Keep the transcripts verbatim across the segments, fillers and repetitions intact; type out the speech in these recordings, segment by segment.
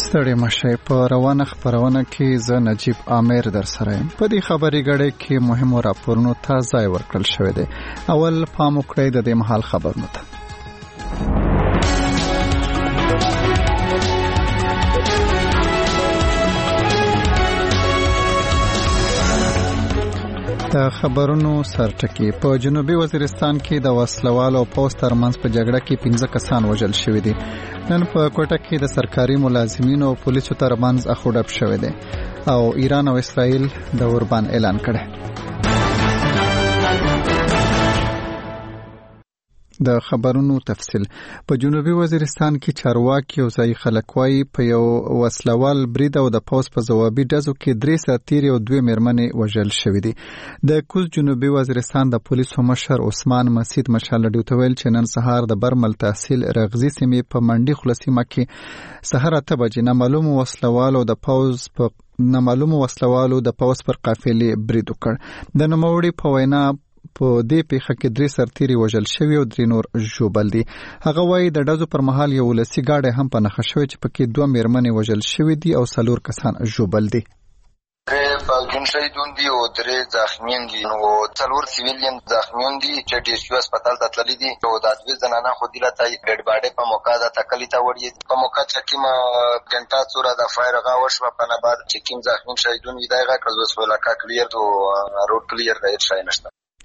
ستړي مشه په روانه خبرونه کې زه نجیب عامر در سره یم. په دې خبري غړې کې مهمو راپورونو ته ځای ورکړل شوی دی. اول پام وکړئ د دې مهال خبرونو ته. د خبرونو سرټکی. په جنوبي وزیرستان کې د وسلوالو او پوځ ترمنځ په جګړه کې پنځه کسان وژل شوي دي. نن په کوټه کې د سرکاري ملازمینو او پولیسو ترمنځ اخوډب شوی دی او ایران او اسرائیل د اوربان اعلان کړی. د خبرونو تفصیل. په جنوبي وزیرستان کې چارواکي او ځای خلک وايي په یو وسلوال برید او د پوځ په ځوابي ډزو کې درې سرتیري او دوه مېرمنې وژل شوي دي. د کوز جنوبي وزیرستان د پولیسو مشر عثمان مسعود مشالډي ویل چې نن سهار د برمل تحصیل رغزي سیمې په منډي خلاصیمه کې سحر اته بجې نامعلوم وسلوالو د پوځ په نامعلوم وسلوالو د پوځ پر قافلې برید وکړ. د نوموړي په وینا په دې پیښه کې درې سرتیري وژل شوي او درې نور ژوبل دي. هغه وایي د ډزو پر مهال یو ولسي ګاډی هم په نښه شوی چې پکې دوه مېرمنې وژل شوي دي او څلور کسان ژوبل دي. درې فالجون شهیدون دي او درې زخمیان دي. نو څلور سیویلین زخمیان دي چې ډي سي یو هسپتال ته تللي دي او د دوه زنانه خو دي لته ګډ باډي په موقع د تکلی ته وړي په موقع چې کیما ګنټا څوره د فایر غا وشو په نه بعد چې کیم زخمی شهیدون وي دغه کزو سولا کا کلیر او روډ کلیر دی شای نشته.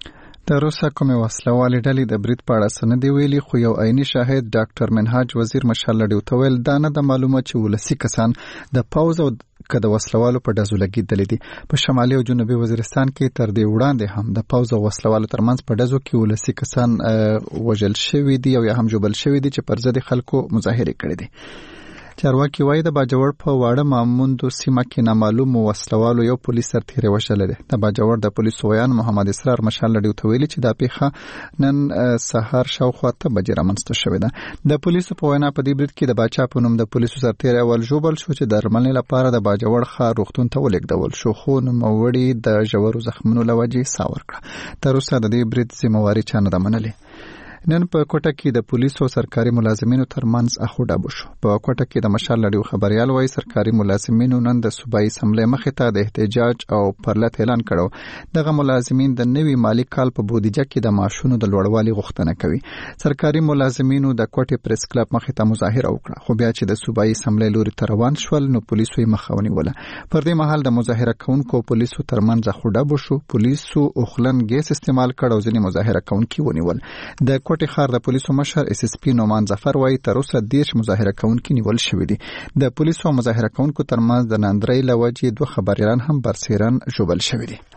د روسا کومې وسلوالې ډلې د برید په اړه څه نه دي ویلي، خو یو عیني شاهد ډاکټر منهاج وزیر مشالډي ویل دا نه د معلومه چې ولسي کسان د پوځ او که د وسلوالو په ډزو لګېدلي دي. په شمالي او جنوبي وزیرستان کې تر دې وړاندې هم د پوځ او وسلوالو ترمنځ په ډزو کې ولسي کسان وژل شوي دي او یا هم ژوبل شوي دي چې پر ضد خلکو مظاهرې کړې دي. چارواکي وایي د باجوړ په واړه ماموندو سیمه کې نامعلوم وسلوالو یو پولیس سرتیری وژلی دی. د باجوړ د پولیسو ویان محمد اسرار مشالډي ورته ویلي چې دا پیښه نن سهار شاوخوا اته بجې رامنځته شوې ده. د پولیسو په وینا په دې برید کې د باچا په نوم د پولیسو سرتیری اول ژوبل شو چې درملنې لپاره د باجوړ ښار روغتون ته ولېږدول شو، خو نوموړي د ژورو زخمونو له وجې ساه ورکړه. تر اوسه د دې برید ذمهواري چا نه ده منلې. نن په کوټه کې د پولیسو او سرکاري ملازمینو ترمنځ اخوډب وشو. په کوټه کې د مشالډي خبريال وایي سرکاري ملازمینو نن د صوبایي اسمبلی مخې ته د احتجاج او پرلط اعلان کړو. دغه ملازمین د نوي مالی کال په بودیجه کې د معاشونو د لوړوالي غوښتنه کوي. سرکاري ملازمینو د کوټې پریس کلب مخې ته مظاهره وکړه، خو بیا چې د صوبایي اسمبلی لوري ته روان شول نو پولیسو یې مخه ونیوله. پر دې مهال د مظاهره کوونکو پولیسو ترمنځ اخوډب وشو. پولیسو اوخلن ګیس استعمال کړ او ځینې مظاهره کوونکي ونیول. د کوټې ښار د پولیسو مشر اس اس پی نومان ظفر وایي تر اوسه دېرش مظاهره کوونکي نیول شوي دي. د پولیسو او مظاهره کوونکو ترمنځ د ناندرۍ له وجې دوه خبریالان هم برسیرن ژوبل شوي دي.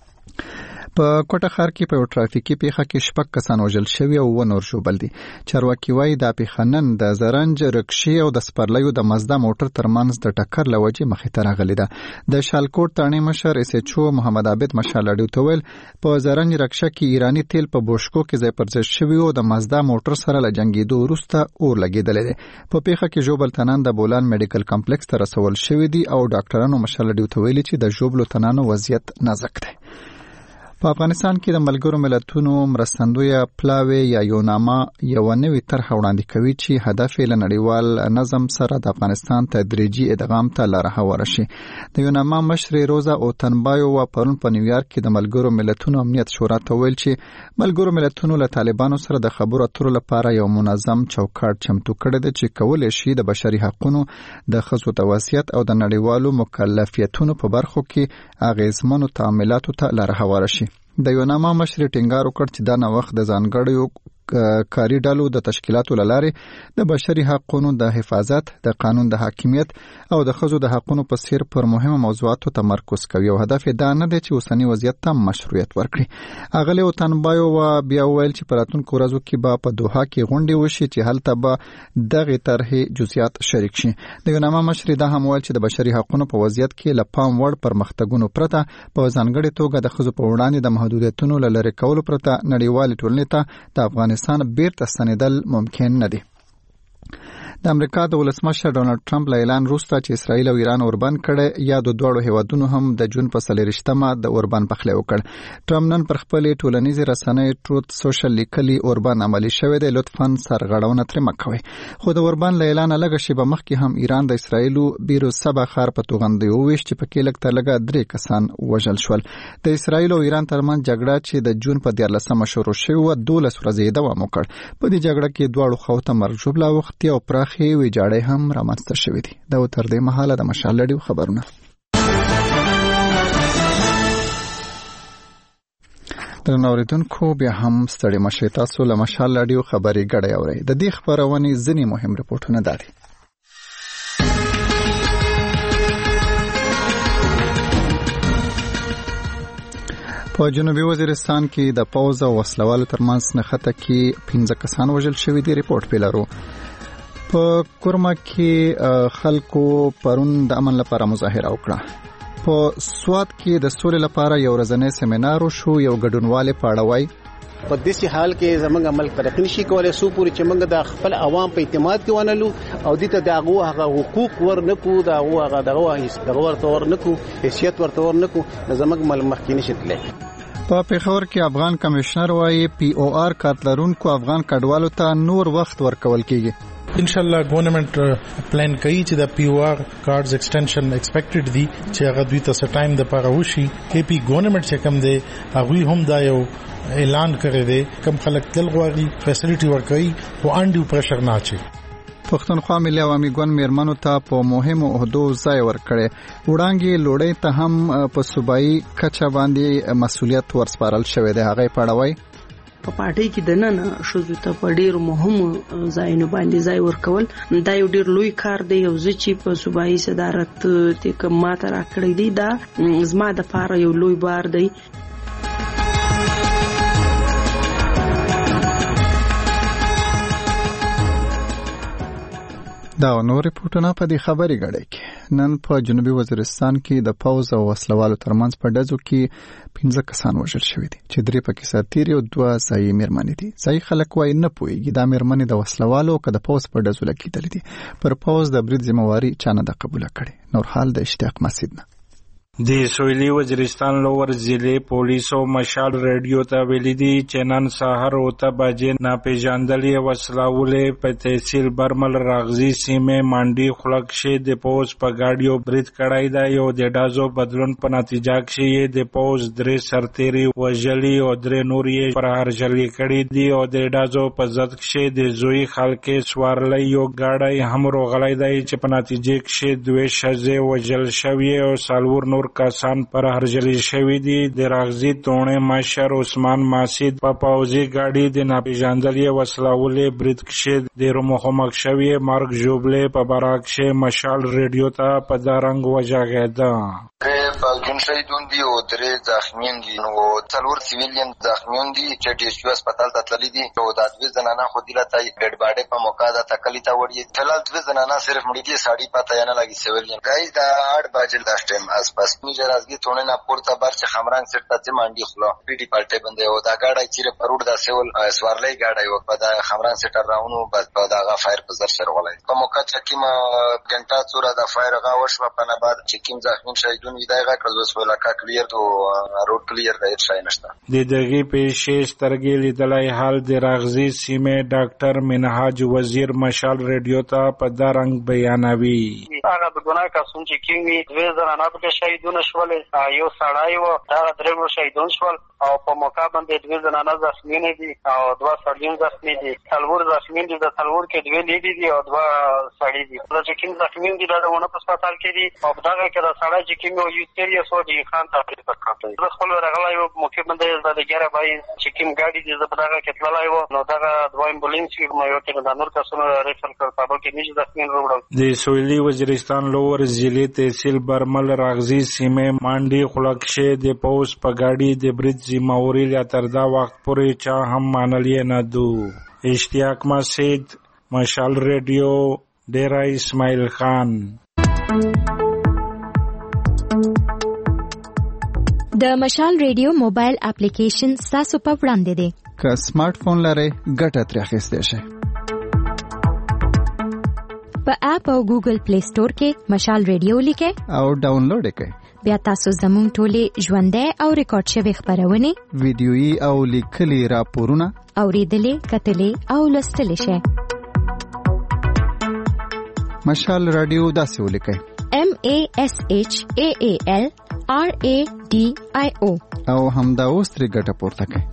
په کوټه ښار کې په یو ټرافیکي پیښه کې شپږ کسان وژل شوي او نور ژوبل دي. چارواکي وایي دا پیښه نن د زرنج رکشې او د سپرلیو د مزده موټر ترمنځ د ټکر له وجې مخې ته راغلې ده. د شالکوټ تاڼې مشر اس ایچ او محمد عابد مشالډي ورته ویل په زرنج رکشه کې ایراني تیل په بوشکو کې ځای پر ځای شوي او د مزده موټر سره له جنګېدو وروسته اور لګېدلی دی. په پیښه کې ژوبل تنان د بولان میډیکل کمپلیکس ته رسول شوي دي او ډاکټرانو مشالډي ورته ویلي چې د ژوبلو تنانو وضعیت نازک دی. په افغانستان کې د ملګرو ملتونو مرستندویه پلاوی یا یوناما یو نوې طرحه وړاندې کوي چې هدف یې له نړیوال نظم سره د افغانستان تدریجي ادغام ته لاره هواره شي. د یوناما مشر روزا اوتنبایو پرون په نیویارک کې د ملګرو ملتونو امنیت شورا ته ویل چې ملګرو ملتونو له طالبانو سره د خبرو اترو لپاره یو منظم چوکاټ چمتو کړی دی چې کولی شي د بشري حقوقو د ښځو د وضعیت او د نړیوالو مکلفیتونو په برخو کې اغیزمنو تعاملاتو ته لاره هواره شي. د یوناما مشر ټینګار وکړ چې دا نوښت د ځانګړیو کاري ډلو د تشکیلاتو له لارې د بشري حقوقو د حفاظت، د قانون د حاکمیت او د ښځو د حقوقو په څیر پر مهمو موضوعاتو تمرکز کوي او هدف یې دا نه دی چې اوسنی وضعیت ته مشروعیت ورکړي. اغلی اوتنبایو بیا ویل چې په راتلونکو ورځو کې به په دوحه کې غونډې وشي چې هلته به دغې طرحې جزئیات شریک شي. د یوناما مشر دا هم ویل چې د بشري حقوقو په وضعیت کې له پام وړ پرمختګونو پرته په ځانګړې توګه د ښځو په وړاندې د محدودیتونو له لرې کولو پرته نړیوالې ټولنې ته د افغانستان افغانستان بیرته ستنېدل ممکن نه دي. د امریکا د ولسمشر ډونالد ټرمپ له اعلان وروسته چې اسرائیل او ایران اوربند کړي یا د دوړو هیوادونو هم د جون په څلېرویشتمه د اوربند پخلی وکړ. ټرمپ نن پر خپل ټولنیزې رسنۍ ټروت سوشل لیکلي اوربند عملی شوی دی، لطفاً سرغړونه ترې مه کوئ. خو د اوربند له اعلانه لږه شېبه مخکې هم ایران د اسرائیلو بیرو سبا ښار په توغندۍ وویشت چې پکې لږ تر لږه درې کسان وژل شول. د اسرائیل او ایران ترمنځ جګړه چې د جون په دیارلسمه شروع شوې وه دولس ورځې دوام وکړ. په دې جګړه کې دواړو خواو ته مرګ ژوبله اوښتې او پراخې ویجاړۍ هم رامنځته شوې دي. دا و تر دې مهاله د مشال رادیو خبرونه. درنو اوریدونکو، بیا هم ستړي مشئ، تاسو له مشال رادیو خبري ګډه اورئ. د دې خبرونې ځینې مهم رپورټونه دا دي. په جنوبي وزیرستان کې د پوځ او وسلوالو ترمنځ نښته کې پنځه کسان وژل شوي دي. ریپورت پې لرو. په کورما کې خلکو پرون د امن لپاره مظاهره وکړه. په سوات کې د سولې لپاره یو ورځنی سیمینار شو. یو ګډونوال په اړه وایي په داسې حال کې زمونږ عمل ترقی نشي کولای سو پورې چې موږ د خپل عوام په اعتماد کې ونلو او دې ته د هغه هغه حقوق ورنکو، د هغه هغه دغه ورته ورنکو، حیثیت ورته ورنکو، زمونږ مل مخکې نشي تللی. په پیښور کې افغان کمشنر وایي پی او آر کارتلرونکو افغان کډوالو ته نور وخت ورکول کیږي. ان شاء الله ګورنمنت پلان کوي چې د پی او آر کارډز ایکسټنشن ایکسپیکټډ دي چې هغه دوی ته ټایم د پاره وشي. کې پی ګورنمنت چې کوم دی هغه هم دا یو اعلان کړی دی کوم خلک تل غواړي فیسیلیټي ورکوي او انډیو پرشر نه اچي. پښتونخوا ملي عوامي ګوند میرمنو ته په مهمو عہدو ځای ورکړي. وړاندې لوړې ته هم په صوبایي کچه باندې مسولیت ورسپارل شوی دی. هغه پړوي په پارټي کې د نن شوزو ته په ډیر مهمو ځایونو باندې ځای ورکول دا یو ډیر لوی کار دی. او زه چې په صوبایي صدارت ته کوم ماته راکړی دی دا زما د پاره یو لوی بار دی. دا نور ریپورټونه په دې خبري غړي کې. نن په جنوبي وزیرستان کې د پوځ او وسلوالو ترمنځ په ډزو کې پنځه کسان وژل شوي دي چې درې پکې سرتیري او دوه ځایي میرمنې دي. ځایي خلک وایي نه پوهېږي دا میرمنې د وسلوالو که د پوځ په ډزو لګېدلې دي. پر پوځ د برید ذمہواري چا نه ده قبوله کړې. نور حال د اشتیاق مسعود نه. د سویلي وزیرستان لور ضلع پولیسو مشال ریډیو ته ویلي دي چې نن سهار اوته بجې ناپېژندلې وسلهولې په تحصیل برمل راغزي سیمې منډي خلک شي د پوز په ګاډیو برید کړی دی. یو د ډازو بدلون په نتیجه کې د پوز درې سرتیري وژلي او درې نور یې پر هرجلي کړي دي. او د ډازو په ضد کې د زوی خلکې سوارلی یو ګاډی هم روغلی دی چې په نتیجه کې دوه ښځې وژل شوي او څلور نور کسان پر هرجلی شوی دي. د راغزي توڼې مشر عثمان ماسید په پوځي ګاډي د ناپېژندلې وسلهولې برید کې د مخامخ شوی مرګ ژوبلې په باره کې مشال ریډیو ته په دا رنګ وژغېده. جون شهیدون دي او درې زخمیان دي. نو څلور سیویلین زخمیان دي چې ډي سي هسپتال ته تللي دي. او د دوه زنانه خو دي لته ډېډ باډي په موقع د تکلی ته وړي. فلال دوه زنانه صرف مړي دي، ساړي پته نه لګي. سیویلین گای دا اړ باجل د ټیم اس پس میجر ازګي تونه نه پورته بار چې خمران سټ ته منډي خلا پی ډي پالټه بندې او دا گاډي چې په روډ د سیول سوارلې گاډي او په دا خمران سټر راونو بس په دا غا فایر په زر سر ولای په موقع چې کیما ګنټا څوره د فایر غا وش په نه بعد چې کیم ځخمین شهیدون ویدای غا کړو سو لکه کلیر تو روډ کلیر دی شای نشته. د دغه پیښې سترګې لیدلای حال د راغزي سیمه ډاکټر منهاج وزیر مشال ریډیو ته په دا رنګ بیانوي. هغه د ګناه کسون چې کیمی دوه زنانه په شهیدون شول، یو سړی و دا درې شهیدون شول او په موقع باندې دوه زنانه زخمی دي او دوه سړیان زخمی دي. څلور زخمی دي، د څلور کې دوه لیدي دي او دوه سړي دي. دا چې کوم زخمی دي دا ونه په هسپتال کې دي او دا کې دا سړی چې کوم یو سیریس و دي خان ته پریفر کړی. زه خپل راغلی و موقع باندې د ګیره بای چې کوم ګاډي دي زه په دا کې تللی و نو دا دوه امبولانس یو یو کې د نور کسونو ریفر کړ په بل کې نشي زخمی وروړل. د سویلي وزیرستان لور ضلع تحصیل برمل راغزي سیمه مانډي خلکشه د پوس په ګاډي د برید ذمہواري لا تر دا وخت پورې چا هم منلې نه دو. اشتیاق مسعود، مشال ریډیو، ډیرا اسماعیل خان. د مشال ریډیو موبایل اپلیکیشن تاسو په وړاندې دی. که سمارټ فون لرئ ګټه ترې اخیستی شئ. په اپ او ګوګل پلی سٹور کې مشال ریډیو لیکئ او ډاونلوډ کړئ. بیا تاسو زموږ ټولې ژوندۍ او ریکارډ شوی خبرونه ویډیويي او لیکلي راپورونه اوریدلې کتلې او لوستلې شئ. مشال رادیو داسې ولیکئ: M A S H A A L R A D I O او همدا اوس ترې ګټه پورته کړئ.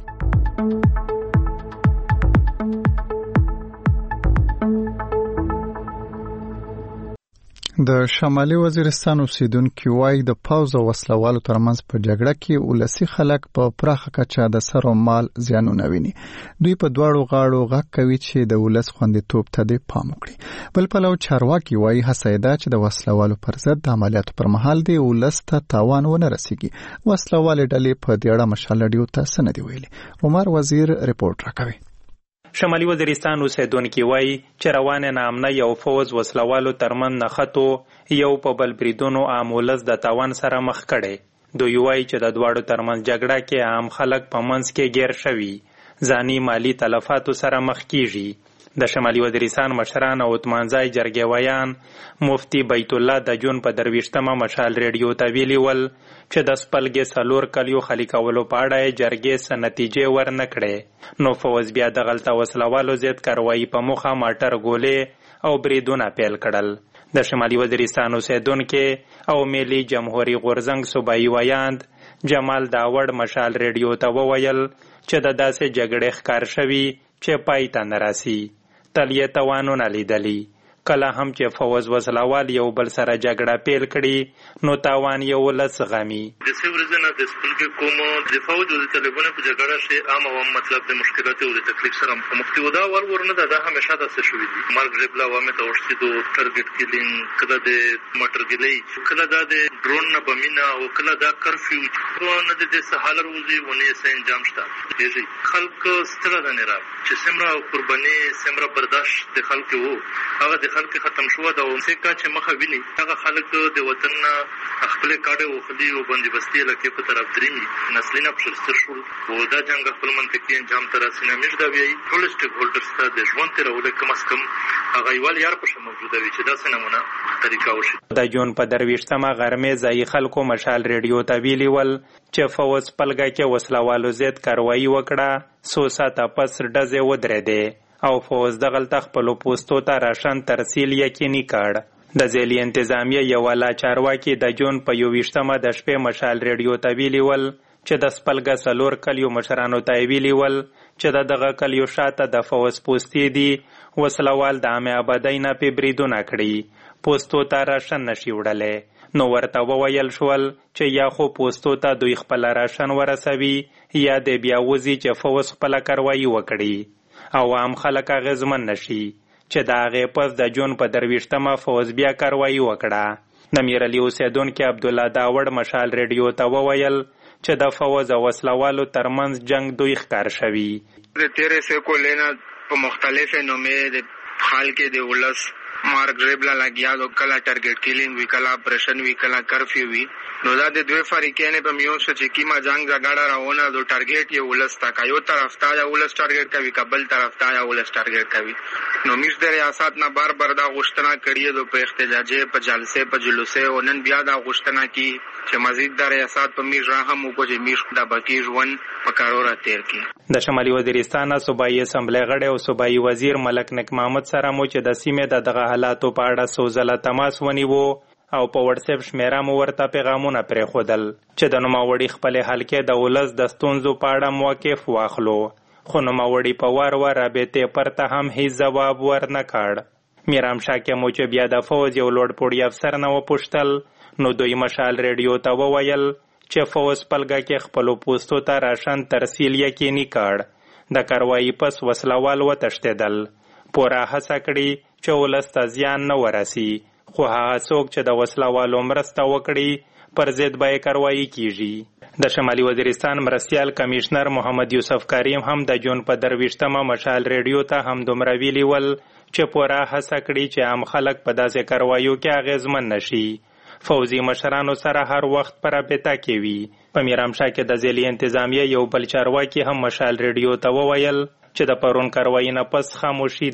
د شمالي وزیرستان اوسیدونکي وایي د پوځ او وسلوالو ترمنځ په جګړه کې ولسي خلک په پراخه کچه د سر او مال زیانونه ویني. دوی په دواړو غاړو غږ کوي چې د ولس خوندیتوب ته دې پام وکړي. بل پلو چارواکي وایي هڅه یې ده چې د وسلوالو پر ضد د عملیاتو پر مهال دې ولس ته تاوان ونه رسیږي. وسلوالې ډلې په دې اړه مشال رادیو ته څه نه دي ویلي. عمر وزیر رپورټ راکوي. شمالي وزیرستان اوسیدونکي وایي چې روانه نامنه یو فوز وسلوالو ترمن نخټو یو په بل بریدونو عام ولس د تاوان سره مخ کړي. دوی وایي چې د دواړو ترمنځ جګړه کې عام خلک په منځ کې ګیر شوي، ځاني مالی تلفاتو سره مخ کیږي. د شمالي وزیرستان مشران او اتمانځای جرګې ویان مفتی بیت الله د جون په درویشتمه مشال ریډیو ته ویلي ول چې د سپلګې څلور کلیو خالي کولو په اړه یې جرګې څه نتیجې ورنه کړې. نو فوز بیا دغلته وسلوالو ضد کاروایي په موخه ماټر ګولې او بریدونه پیل کړل. د شمالي وزیرستان اوسیدونکي او ملي جمهوریت غورځنګ صوبایي ویاند جمال داوړ مشال ریډیو ته وویل چې د داسې جګړې ښکار شوي چې پای ته نه راسي. تل یې توانونه لیدلي. کله هم چې فوز وسلوال یو بل سره جګړه پیل کړي نو تاوان یو ولس غمي. د څه ورځې نه د خپلګي کوم د فوج او د طالبانو په جګړه شي عام عوام مطلب د مشکلات او د تکلیف سره مخامخ دي. دا ور ورنه دا همیشه تاسو شوې دي. مارک ریبلا وامه ته ورشتي دو ټارګټ کیلینګ کله د موټر ګلې کله دا د ډرون نه بمینا او کله دا کرفیو نه د سهال روزي ونه سه انجام شته. دي خلک ستړي نه را چې سمرا قرباني سمرا برداشت د خلکو هغه د خلک ختم شو دا څنګه چې مخه ویني هغه خلک د وطن خپل کاډه او خدي او باندې بستي لکه په طرف درېمي نسلینه پرستر شو او دا جنگ خپل منطقي انجام تر سینه مش دا وی ټول سټیک هولډرز ته د ژوند تر ولې کم اس کم هغه یوال یار په شمول موجوده وي چې دا څه نمونه طریقه وشي. د جون په درويشتمه غرمه ځای خلکو مشال ریډیو ته ویلي ول چې فوز پلګه کې وسلوالو ضد کاروایی وکړه. سو ساته پس ډزې ودرېدې او فوز دغلته خپلو پوستو ته راشن ترسیل یقیني کړ. د ځایي انتظامیه یو والا چارواکي د جون په یوویشتمه د شپې مشال ریډیو ته ویلي ول چې د سپلګه څلور کلیو مشرانو ته ویلي ول چې د دغه کلیو شاته د فوز پوستې دي وسلوال د عامه آبادۍ نه پې بریدونه کړي، پوستو ته راشن نشي وړلی. نو ورته وویل شول چې یا خو پوستو ته دوی خپله راشن ورسوي یا د بیا وځي چې فوز خپله کاروایي وکړي او عام خلک اغیزمن نشي. چې د هغې پس د جون په درویشتمه فوز بیا کاروایي وکړه. د میرعلي اوسیدونکي عبدالله داوړ مشال ریډیو ته وویل چې د فوز او وسلوالو ترمنځ جنگ دوی ښکار شوي. د تیرې سیکولې نه په مختلفې نومې د خال کې د ولس مارک ریبلا لګیا دو کله ټارګټ کیلینګ وی کله اپریشن وی کله کرفیو وی نو دا د دوی فریقې نه په میو چې کیما جنگ زګاړه راونه دو ټارګټ یې ولس تا کایو طرف تا یا ولس ټارګټ کوي قبل طرف تا یا ولس ټارګټ کوي. نو میش د ریاست نه بار بار دا غوښتنه کړې دو په احتجاجې په جلسې په جلوسه او نن بیا دا غوښتنه کی چې مزید د ریاست په میش راهم او کو چې میش دا بکی ژوند په کارورا تیر کی. د شمالي وزیرستان صوبایي اسمبلی غړی او صوبایي وزیر ملک نک محمد سره مو چې د سیمې د دغه حالاتو په اړه سوزله تماس ونیو او په واتس اپ شمیره مو ورته پیغامونه پرېښودل چې د نوموړي خپلې حلقې د ولس د ستونزو په اړه موقف واخلو. خو نوموړي په وار وار رابطې پرته هم هیڅ ځواب ورنه کړ. میرام شاکه مو چې بیا د فوز یو لوړ پوړی افسر نه وپوښتل نو دوی مشال ریډیو ته وویل چې فوز پلګه کې خپلو پوستو ته راشن ترسیل یقیني کړ. د کاروایي پس وسلوال وتښتېدل. پوره هڅه کړي چې ولس ته زیان نه ورسي، خو هغه څوک چې د وسلوالو مرسته وکړي پر ضد به یې کاروایي کیږي. د شمالي وزیرستان مرستیال کمیشنر محمد یوسف کریم هم د جون په درویشتمه مشال ریډیو ته هم دومره ویلي ول چې پوره هڅه کړي چې عام خلک په داسې کارواییو کې اغیزمن نشي. فوزي مشرانو سره هر وخت په رابطه کې وي. په میرامشاه کې د ځایي انتظامیه یو بل چارواکي هم مشال ریډیو ته وویل چې د پرون کاروایي نه پس خاموشي ده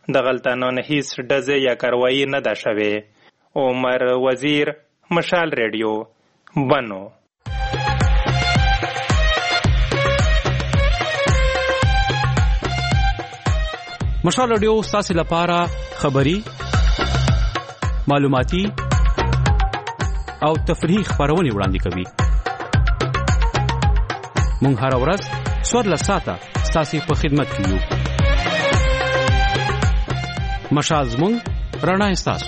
دغلته نن هیڅ ډزې یا کاروایی نه ده شوې. عمر وزیر، مشال ریډیو، بنو. مشال ریډیو ستاسو لپاره خبری، معلوماتي او تفریحي خبرونه وړاندې کوي. مونږ هر ورځ څوارلس ساعته ستاسو په خدمت کې یو. مشال زموږ رڼا ستاسو.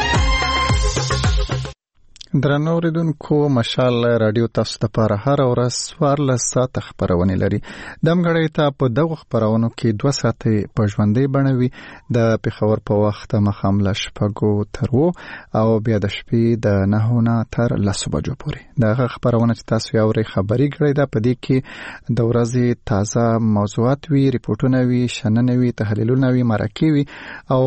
درنو اوریدونکو، مشال رادیو تاسو ته لپاره هر ورځ څوارلس ساعته خبرونه لري. دمګړی ته په دغه خبرونو کې دوه ساعته په ژوندۍ بڼه وي، د پېښور په وخت مخام له شپږو تر اوو او بیا د شپې د نهو نه تر لسو بجو پورې. دغه خبرونه چې تاسو یې اورئ خبري ګړی ده، په دې کې د ورځې تازه موضوعات وي، ریپورټونه وي، شننې وي، تحلیلونه وي، مرکې وي او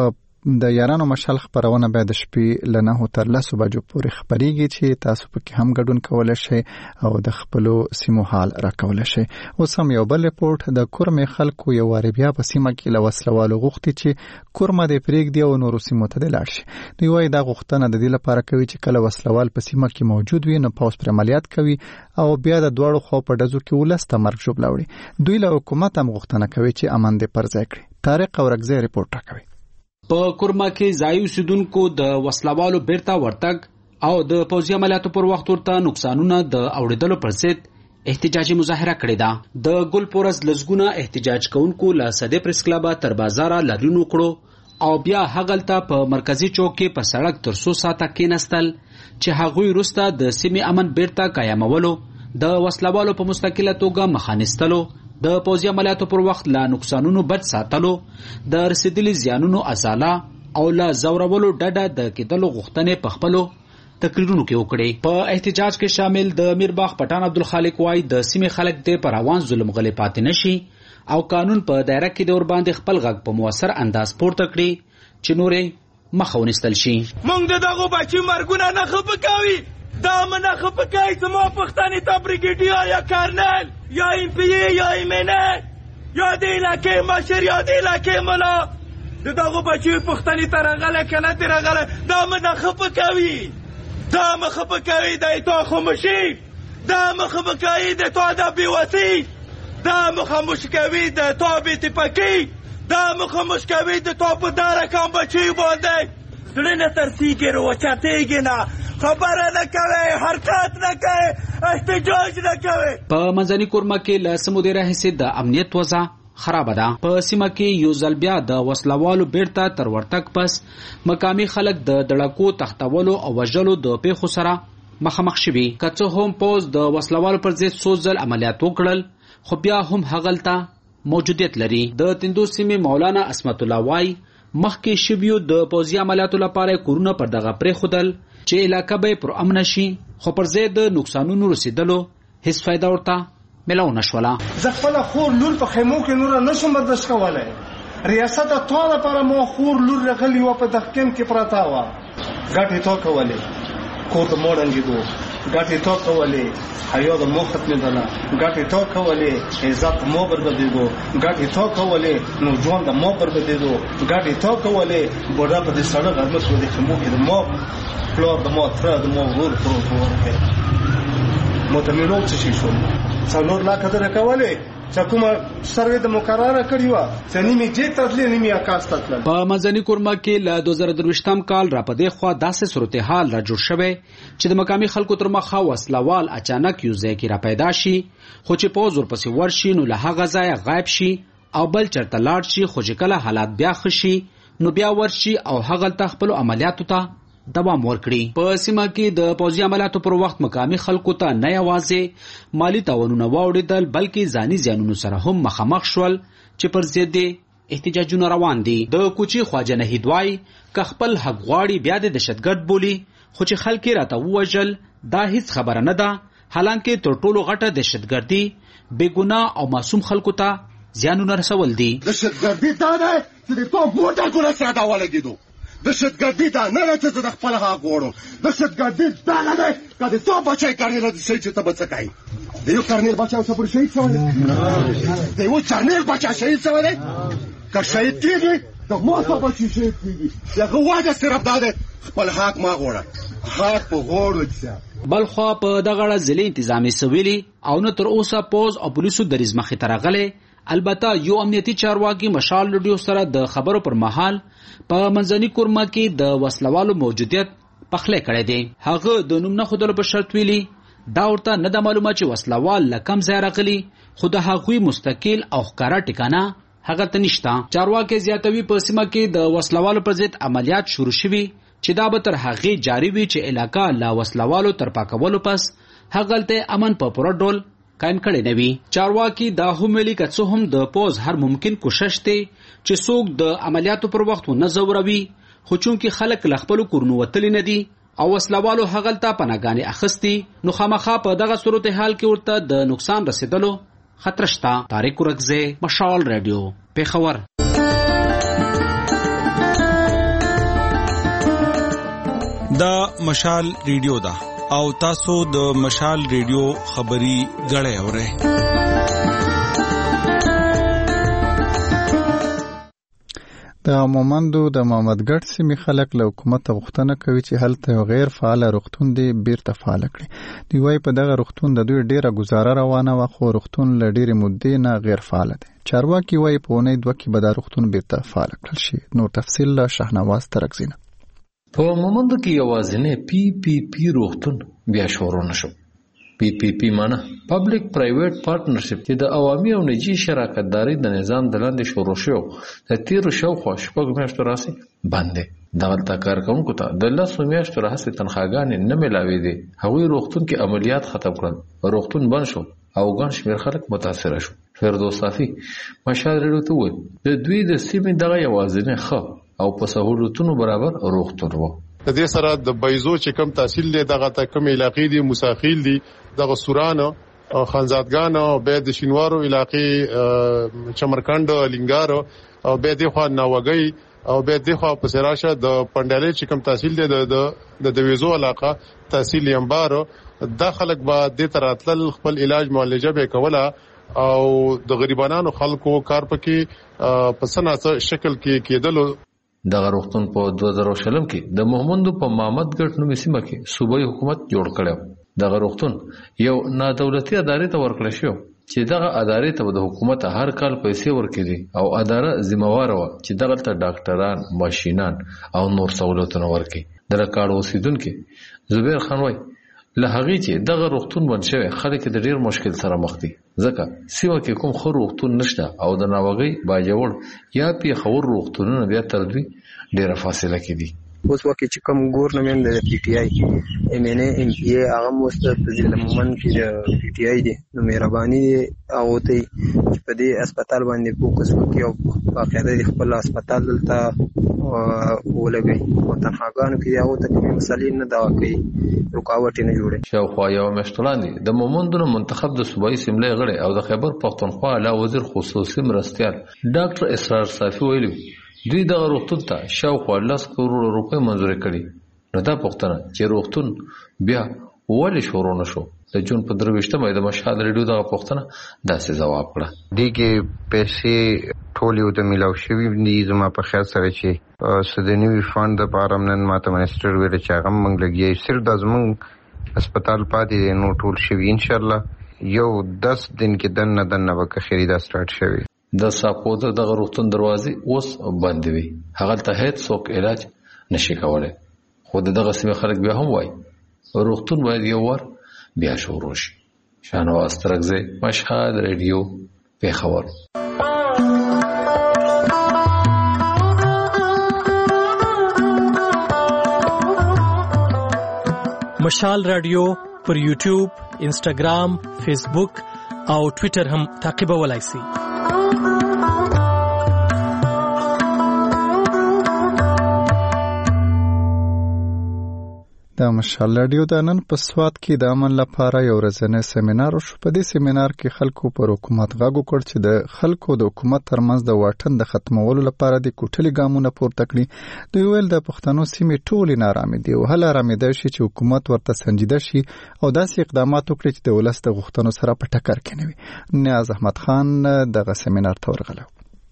د یارانو مشال خبرونه به د شپې له نهو تر لسو بجو پورې خبريږي چې تاسو پکې هم ګډون کولای شئ او د خپلو سیمو حال راکولای شئ. اوس هم یو بل ریپورت د کورمې خلکو یو واری بیا په سیمه کې له وسلوالو غوښتي چې کورمه دې پرېږدي او نورو سیمو ته دې لاړ شي. دوی وایي دا غوښتنه د دې لپاره کوي چې کله وسلوال په سیمه کې موجود وي نو پوس پر عملیات کوي او بیا د دواړو خوا په ډزو کې ولس ته مرګ ژوبله وړي. دوی له حکومت هم غوښتنه کوي چې امن دې پر ځای کړي. طارق اورګزی ریپورت راکوي. په کورما کې ځای اوسیدونکو د وسلوالو بیرته ورتګ او د پوځي عملیاتو پر وخت ورته نقصانونه د اوریدلو پر ضد احتجاجي مظاهره کړې ده. د ګل پورز لزګونه احتجاج کوونکو له صدې پریس کلب تر بازار لارینو کړو او بیا هغلته په مرکزی چوک کې په سړک تر څو ساعته کېناستل چې هغوی وروسته د سیمې امن بیرته قایمولو، د وسلوالو په مستقله توګه مخانیستلو، د پوځي عملیاتو پر وخت لا نقصانونو بچ ساتلو، د رسیدلي زیانونو ازاله او لا زورولو ډډه د کېدلو غوښتنې په خپلو تقریرونو کې وکړي. په احتجاج کې شامل د میرباغ پټان عبدالخالق وای د سیمې خلک د پر روان ظلم غلې پاتې نشي او قانون په دایره کې د ور باندې خپل غږ په موثر انداز پورته کړي چې نورې مخه ونیستل شي. مونږ دغه بچي مرګونه نه خپکاوي، دا منه خپکای زمو پښتني ته بریګیډیر یا کارنل یا ایم پی یا ایمنه یا د علاقې مشر یا د علاقې ملا دغه بچي پښتني ته راغله کنه ته راغله، دا منه خپکاوي، دا مخ خپکاوي د تو خاموشي، دا مخ خپکاوي د تو د بیوسی، دا مخ خاموشي د تو بیت پکی، دا مخ خاموشي د تو په دار کم بچي باندې دلنه ترسیږي او چاتېږي نه، خبره نه کوي، حرکت نه کوي، احتجاج نه کوي. په منځني کورما کې له سمودره حصے د امنیت وضع خراب ده. په سیمه کې یو ځل بیا د وسلوالو بیرته تر ورتګ پس مقامی خلک د دړکو تختولو او وژلو د پیښو سره مخامخ شوي. که څه هم پوز د وسلوالو پر ضد څو ځل عملیات وکړل خو بیا هم هغلته موجودیت لري. د تندو سیمې مولانا اسمت الله وای مخکې شویو د پوځي عملیاتو لپاره کورونه پر دغه پرې خودل چې علاقه به پر امن شي، خو پر ضد د نقصانونو رسیدلو هیڅ فائدہ ورته ملاو نشوله. زه خپل خور لور په خیمو کې نور نشم برداشت کولای. ریاست ټول لپاره مو خور لور رغلی و په دښکم کې پراته و، ګټه تو کولې کوټ موړنګیدو، ګټه تو کولې حیا د مو ختمېدله، ګټه تو کولې عزت مو بربادېدو، ګټه تو کولې نو ژوند د مو بربادېدو، ګټه تو کولې بوډا په دې سړک غرمه سو د خیمو کې د مو پلور د مو تر د مو ور پروت ورته مو ته ملو څه شو څلور لا قدر کولې چې کومه سروې د مقرره کړی و چې نیمه دې تدلې نیمه اکاس تدل. په منځني کورما کې له دوه زره درویشتم کال را پدې خو داسې صورتحال را جوړ شوه چې د مقامی خلکو تر مخه وسلوال اچانک یو ځای کې را پیدا شي، خو چې په زور پسې ورشي نو له هغه ځای غایب شي او بل چرته لاړ شي، خو چې کله حالات بیا خشي نو بیا ورشي او هغه ته خپل عملیاتو ته دوام ورکړي. په سیمه کې د پوځي عملیاتو پر وخت مقامی خلکو ته نه یوازې مالی تاوانونه واوړېدل بلکې ځاني زیانونو سره هم مخامخ شول چې پر ضد احتجاجونه روان دي. د کوچي خواجه نهید وای که خپل حق غواړي بیا د دهشتګرد بولي، خو چې خلک راته ووژل دا هیڅ خبره نه ده، حالانکه تر ټولو غټه دهشتګردي بې ګناه او معصوم خلکو ته زیانونه رسول دي. دهشتګردي دا ده چې د تو ګوټه ګوره سره دا ولګېدو، دهشتګردي دا نه ده چې زه د خپل حق غواړم، دهشتګردي دا نه ده که د تو بچی کرنیل د شهید چې ته به څه کوې. د یو کرنیل بچی اوسه پورې شهید شوی دی، د یو کرنیل بچی شهید شوی دی، که شهید کېږي د ما څه بچی شي کیږي هغه واده صرف دا ده خپل حق ما غوړه حق په غوړ وځه. بلخوا په دغه ځلې انتظامی سویلي او نو تر اوسه پوز او پولیسو د رزمخې ترغله البته یو امنیتي چارواکي مشال رادیو سره د خبرو پر مهال په منځني کورما کې د وسلوالو موجودیت پخله کړی دی. هغه د نوم نه خودلو په شرط ویلي دا ورته نه د معلومه چې وسلوال لکم ځای راغلي خو د هغوی مستقل او ښکارا ټکانه هغه ته نشته. چارواکي زیاتوي په سیمه کې د وسلوالو پر ضد عملیات شروع شوي چې دا به تر هغې جاري وي چې علاقه لا وسلوالو تر پاکولو پس هغلته امن په پوره ډول قائم کړی نه وي. چارواکي دا هم ویلي که څه هم د پوز هر ممکن کوشش دی چې څوک د عملیاتو پر وخت ونه ځوروي خو چونکې خلک له خپلو کورونو وتلي نه دي او وسلوالو هغلته پناهګانې اخیستي نو خامخا په دغه صورتحال کې ورته د نقصان رسیدلو خطر شته. طارق ورکزی، مشال رادیو، پیښور. دا مشال ریډیو ده او تاسو د مشال ریډیو خبري غړې اورئ. د مومندو د محمدګړ سیمې خلک له حکومت غوښتنه کوي چې هلته یو غیر فعال روغتون دی بیرته فعال کړي. دوی وايي په دغه روغتون د دوی ډیره گزاره روانه وه خو روغتون له ډیرې مودې نه غیر فعال دی. چارواکي وايي په اونۍ دوه کې به دا روغتون بیرته فعال کړل شي. نور تفصیل له شهنواز ترکزینه. په مومندو کې یوازینی پی پی پی روغتون بیا شروع نشو. پی پی پی معنی پبلک پرایویټ پارټنرشپ چې د عوامي او نجی شراکتداري د نظام د لاندې شروع شو د تیرو شاوخوا شپږ میاشتو راهیسې بند دی. دغلته کارکوونکو ته د لسو میاشتو راهیسې تنخواګانې نه میلاوېدې. هغوی روغتون کې عملیات ختم کړل، روغتون بند شو او ګڼ شمېر خلک متاثره شو. فردوس صافي مشال رادیو ته وویل د دوی د سیمې دغه یوازینی ښه او په سهولتونو برابر روغتون و. د دې سره د بایزو چې کم تحصیل دی دغه ته کم علاقې دي مساخیل دي دغه سوران او خانزادګان او به د شینوارو علاقې چمرکند لنګار او به د خوا ناوګي او به د خوا په سراشه د پندالې چې کم تحصیل دی د د ویزو علاقه تحصیل یمبار د خلک با د تراتل خپل علاج معالجه به کوله او د غریبانو خلکو کار پکې په سناسه شکل کې کېدل. دغه روغتون په دوه زره شلم کې د محمدو په محمدګټ نومي سیمه کې صوبایي حکومت جوړ کړو. دغه روغتون یو نادولتي ادارې ته ورکړل شو چې دغه ادارې ته د حکومت هر کال پیسې ورکړي او اداره ذمہوار و چې دغه ته ډاکټران، ماشینان او نور سہولتونه ورکړي. د ریکارډ اوسیدونکو زبیر خان وایي له هغې چې دغه روغتون بند شوی خلک د ډیر مشکل سره مخ دي ځکه سیمه کې کوم ښه روغتون نشته او د ناوګۍ باجوړ یا پیښور روغتونونه بیا تر دوی ډیره فاصله کې دي. اوس وخت چې کوم ګورنمنت د پی ټی آی ایم ان ای ام پی ای هغه موست په ضلع مومند کې د پی ټی آی دی نو مهرباني او ته چې په دې هسپتال باندې فوکس وکړي او باقاعده خپل هسپتال دلته ولګي او تنخواګانو کې هغه ته کومې مسلې نه دا کوي رکاوټ نه جوړي. شاوخوا یو مشتلاندې د مومندونو منتخب د صوبایي سیملې غړي او د خیبر پښتونخوا اعلی وزیر خصوصي مرستیال ډاکټر اسرار صافي ویلي دوی دغه روغتون ته شاوخوا لس کروڑ روپۍ منظورې کړي. نو دا پوښتنه چې روغتون بیا ولې شروع نشو د جون په درویشتمه د مشهد ریډیو دغه پوښتنه داسې ځواب کړه. دې کې پیسې ټول یو د میلاو شوي دي زما په خیال سره چې سدنوي فند د پاره نن ماته منسټر ویل چې هغه موږ لګي صرف د زموږ هسپتال پاتې دی نو ټول شوي ان شاء الله یو دس دن کې دنه دنه به خریدا سٹارټ شوي. د ساپوده دغه روغتون دروازې اوس بند وي هغه ته هیڅ څوک علاج نشي کولای خو دغه سیمه خلک بیا هم وایي روغتون باید یو ور بیا شروع شي. شهنواز ترکزی، مشهد ریډیو، پیښور. مشال رادیو پر یوټیوب، انسټاګرام، فیسبوک او ټویټر هم تعقیبولای شئ. د مشال رادیو د نن په سواد کې د امن لپاره یو ورځنی سیمینار شو. په دې سیمینار کې خلکو پر حکومت غږ وکړ چې د خلکو د حکومت ترمنځ د واټن د ختمولو لپاره د کوټلي ګامونه پورته کړي. دوی ویل د پښتنو سیمې ټولې نارامې دي او هله ارامېدای شي چې حکومت ورته سنجیده شي او داسې اقدامات وکړي چې د ولس د غوښتنو سره په ټکر کې نه وي. نیاز احمد خان دغه سیمینار ته ورغلی.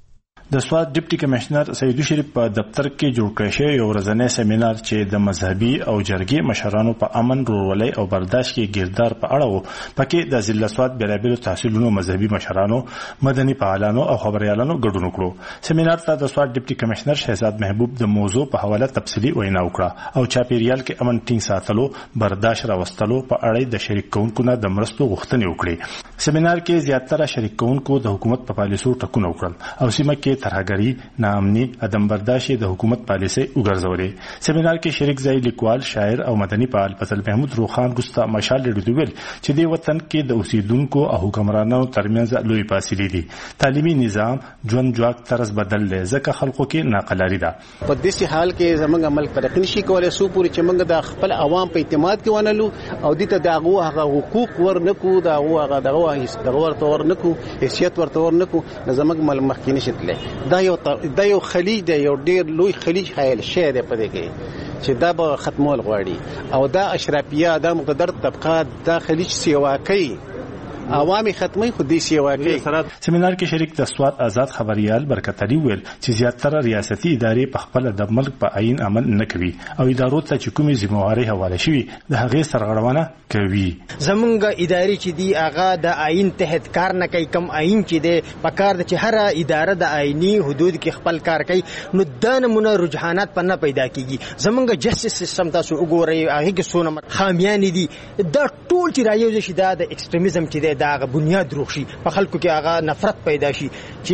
د سواد ډیپټي کمشنر سیدو شریف په دفتر کې جوړ کړی شوی یو ورځنی سیمینار چې د مذهبي او جرګې مشرانو په امن ورولۍ او برداشت کې ګیردار په اړه وو. پکې د ضلع سواد بیلابیلو تحصیلونو مذهبي مشرانو، مدني فعالانو او خبريالانو ګډون وکړو. سیمینار ته د سواد ډیپټي کمشنر شهزاد محبوب د موضوع په حواله تفصیلي وینا وکړه او چاپیریال کې امن ټینګ ساتلو، برداشت راوستلو په اړه د شریک کوونکو نه د مرستو غوښتنې وکړې. سیمینار کې زیاتره شریک کوونکو د حکومت په پالیسو ټکونه وکړل او سیمه کې ترهګري، ناامني، عدم برداشت د حکومت پالیسي وګرځولې. سیمینار کې شریک ځای لیکوال، شاعر او مدني فعال فضل محمود روخان رستا مشال لري ویل چې د وطن کې د اوسیدونکو او حکمرانانو ترمنځ لوی فاصلې دي. تعلیمي نظام ژوند جواک طرز بدل لې ځکه خلکو کې ناقلاري ده. په دې حال کې زمونږ عمل ترقی نشي کولای سو پوری چې موږ د خپل عوام په اعتماد کې ونلو او دې ته دغه هغه حقوق ورنکو، دغه هغه دغه ورته ورنکو، حیثیت ورته ورنکو، زمونږ مل مخکې نشي تللی. دا یو دا یو خلیج دی، یو ډیر لوی خلیج حایل شی دی په دې کې چې دا به ختمول غواړي او دا اشرافیه، دا مقدر طبقات دا خلیج سیوا کوي، عوامي ختمي خو دې سیوا کوي. سیمینار کې شریک د سواد آزاد خبريال برکت علي ویل چې زیاتره ریاستي ادارې په خپل د ملک په عین عمل نه کوي او ادارو ته چې کومې ذمہواري حواله شوي د هغې سرغړونه کوي. زمونږ ادارې چې دی هغه د عین تحت کار نه کوي. کم عین چې دی په کار د چې هر اداره د عیني حدود کې خپل کار کوي، نو دا نمونه رجحانات په نه پیدا کیږي. زمونږ جسټس سیستم تاسو وګورئ، هغه کې څونه خامیان دي. دا ټول چې رايو شي دا د ایکستریمیزم چې دا هغه بنیاد روغ شي، په خلکو کې هغه نفرت پیدا شي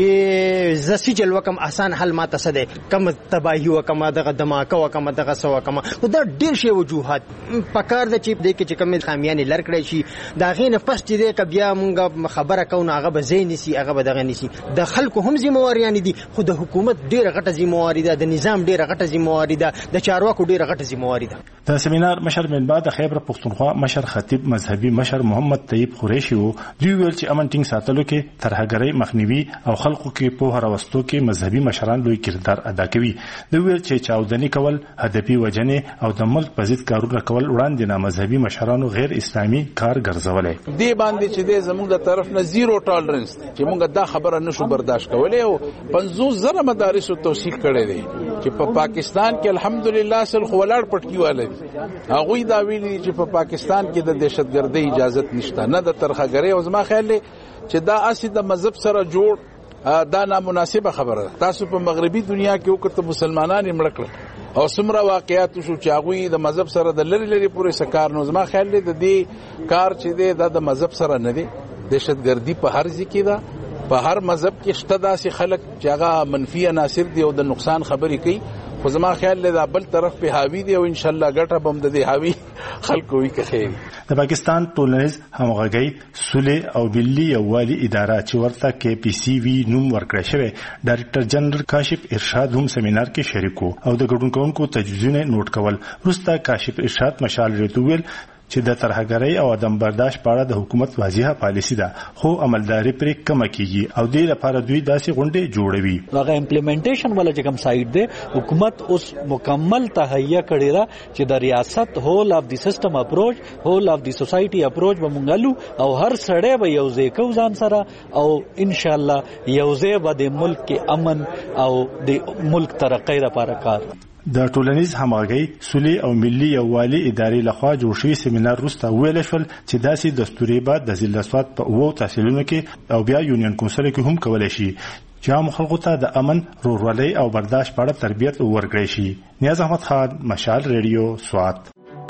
چې زسي چل وکم آسان حل ماته سده کم تباہی وکم دغه دماکه وکم دغه سو وکم. دا ډیر شی وجوهات پکار د چیپ د کې چې کم خامیان لړکړی شي دا غینه پس چې د کبیا مونږ خبره کوو هغه به زین نسی، هغه به دغه نسی. د خلکو هم ذمہواریان دي، خو د حکومت ډیره غټه ذمہواری ده، د نظام ډیره غټه ذمہواری ده، د چارواکو ډیره غټه ذمہواری ده. د سیمینار مشر من بعد خیبر پختونخوا مشر خطیب مذهبي مشر محمد طیب قریشی وو. دوی ویل چې امن ټینګ ساتلو کې ترهګرۍ مخنیوي او خلکو کې په هراوستو کې مذهبي مشران لوی کردار ادا کوي. دوی ویل چې چاودنی کول، هدفي وجنې او د ملک په ضد کارونه کول وړاندې نه مذهبي مشرانو غیر اسلامي کار ګرځولې. دی باندې چې د زموږ د طرف نه زیرو ټالرنس چې موږ دا خبره نشو برداشت کولای او پنځوس زره مدارس توثیق کړي دي چې په پاکستان کې الحمدلله سل خولار پټکیواله دي. هغه دا ویلي چې په پاکستان کې د دهشتګردۍ اجازه نشته، نه د ترهګرۍ. او زما خیال دی چې دا اصلي د مذهب سره جوړ دا نامناسبه خبره ده. تاسو په مغربي دنیا کې وکړه مسلمانان یې مړ کړل او څومره واقعیات شو چې هغوی د مذهب سره د لری لری پورې سکار. نو زما خیال دی د دې کار چې دی دا د مذهب سره نه دی. دهشتګردي په هر ځای کې ده، په هر مذهب کې شته داسې خلک چې هغه منفي عناصر دي او د نقصان خبرې کوي. خو زما خیال دی دا بل طرف په حاوی دی او ان شاء الله ګټه بم د دې حاوی خلکو وي که خیر. د پاکستان ټولنیز همغږي سولې او ملي یووالي اداره چې ورته کې پی سی وی نوم ورکړی شوی، ډایرکټر جنرال کاشف ارشاد هم سیمینار کې شریک وو او د ګډون کوونکو تجویزونه نوٹ کول. وروسته کاشف ارشاد مشال ریتویل چې د ترهګرۍ او عدم برداشت په اړه د حکومت واضحه پالیسی ده، خو عملداري پرې کم کیږي او د لپاره دوی داسې غونډې جوړوي. هغه امپلیمنټیشن ولا چې کوم سایت دی حکومت اوس مکمل تهیه کړی را چې د ریاست هول اف دی سیستم اپروچ، هول اف دی سوسایټي اپروچ به مونږ او هر سړی به یو ځای کو ځان سره او ان شاء الله یو ځای به د ملک کې امن او د ملک ترقۍ لپاره کار. د ټولنیز همغږي سولې او ملي یووالي ادارې لخوا جوړ شوی سیمینار وروسته ویل شول چې داسې دستوري به د ضلع سواد په اوو تحصیلونو کې او بیا یونین کونسل کې هم کولای شي چې عام خلکو ته د امن، ورورولۍ او برداشت په اړه تربیت ورکړي شي. نیاز احمد خان، مشال ریډیو، سوات.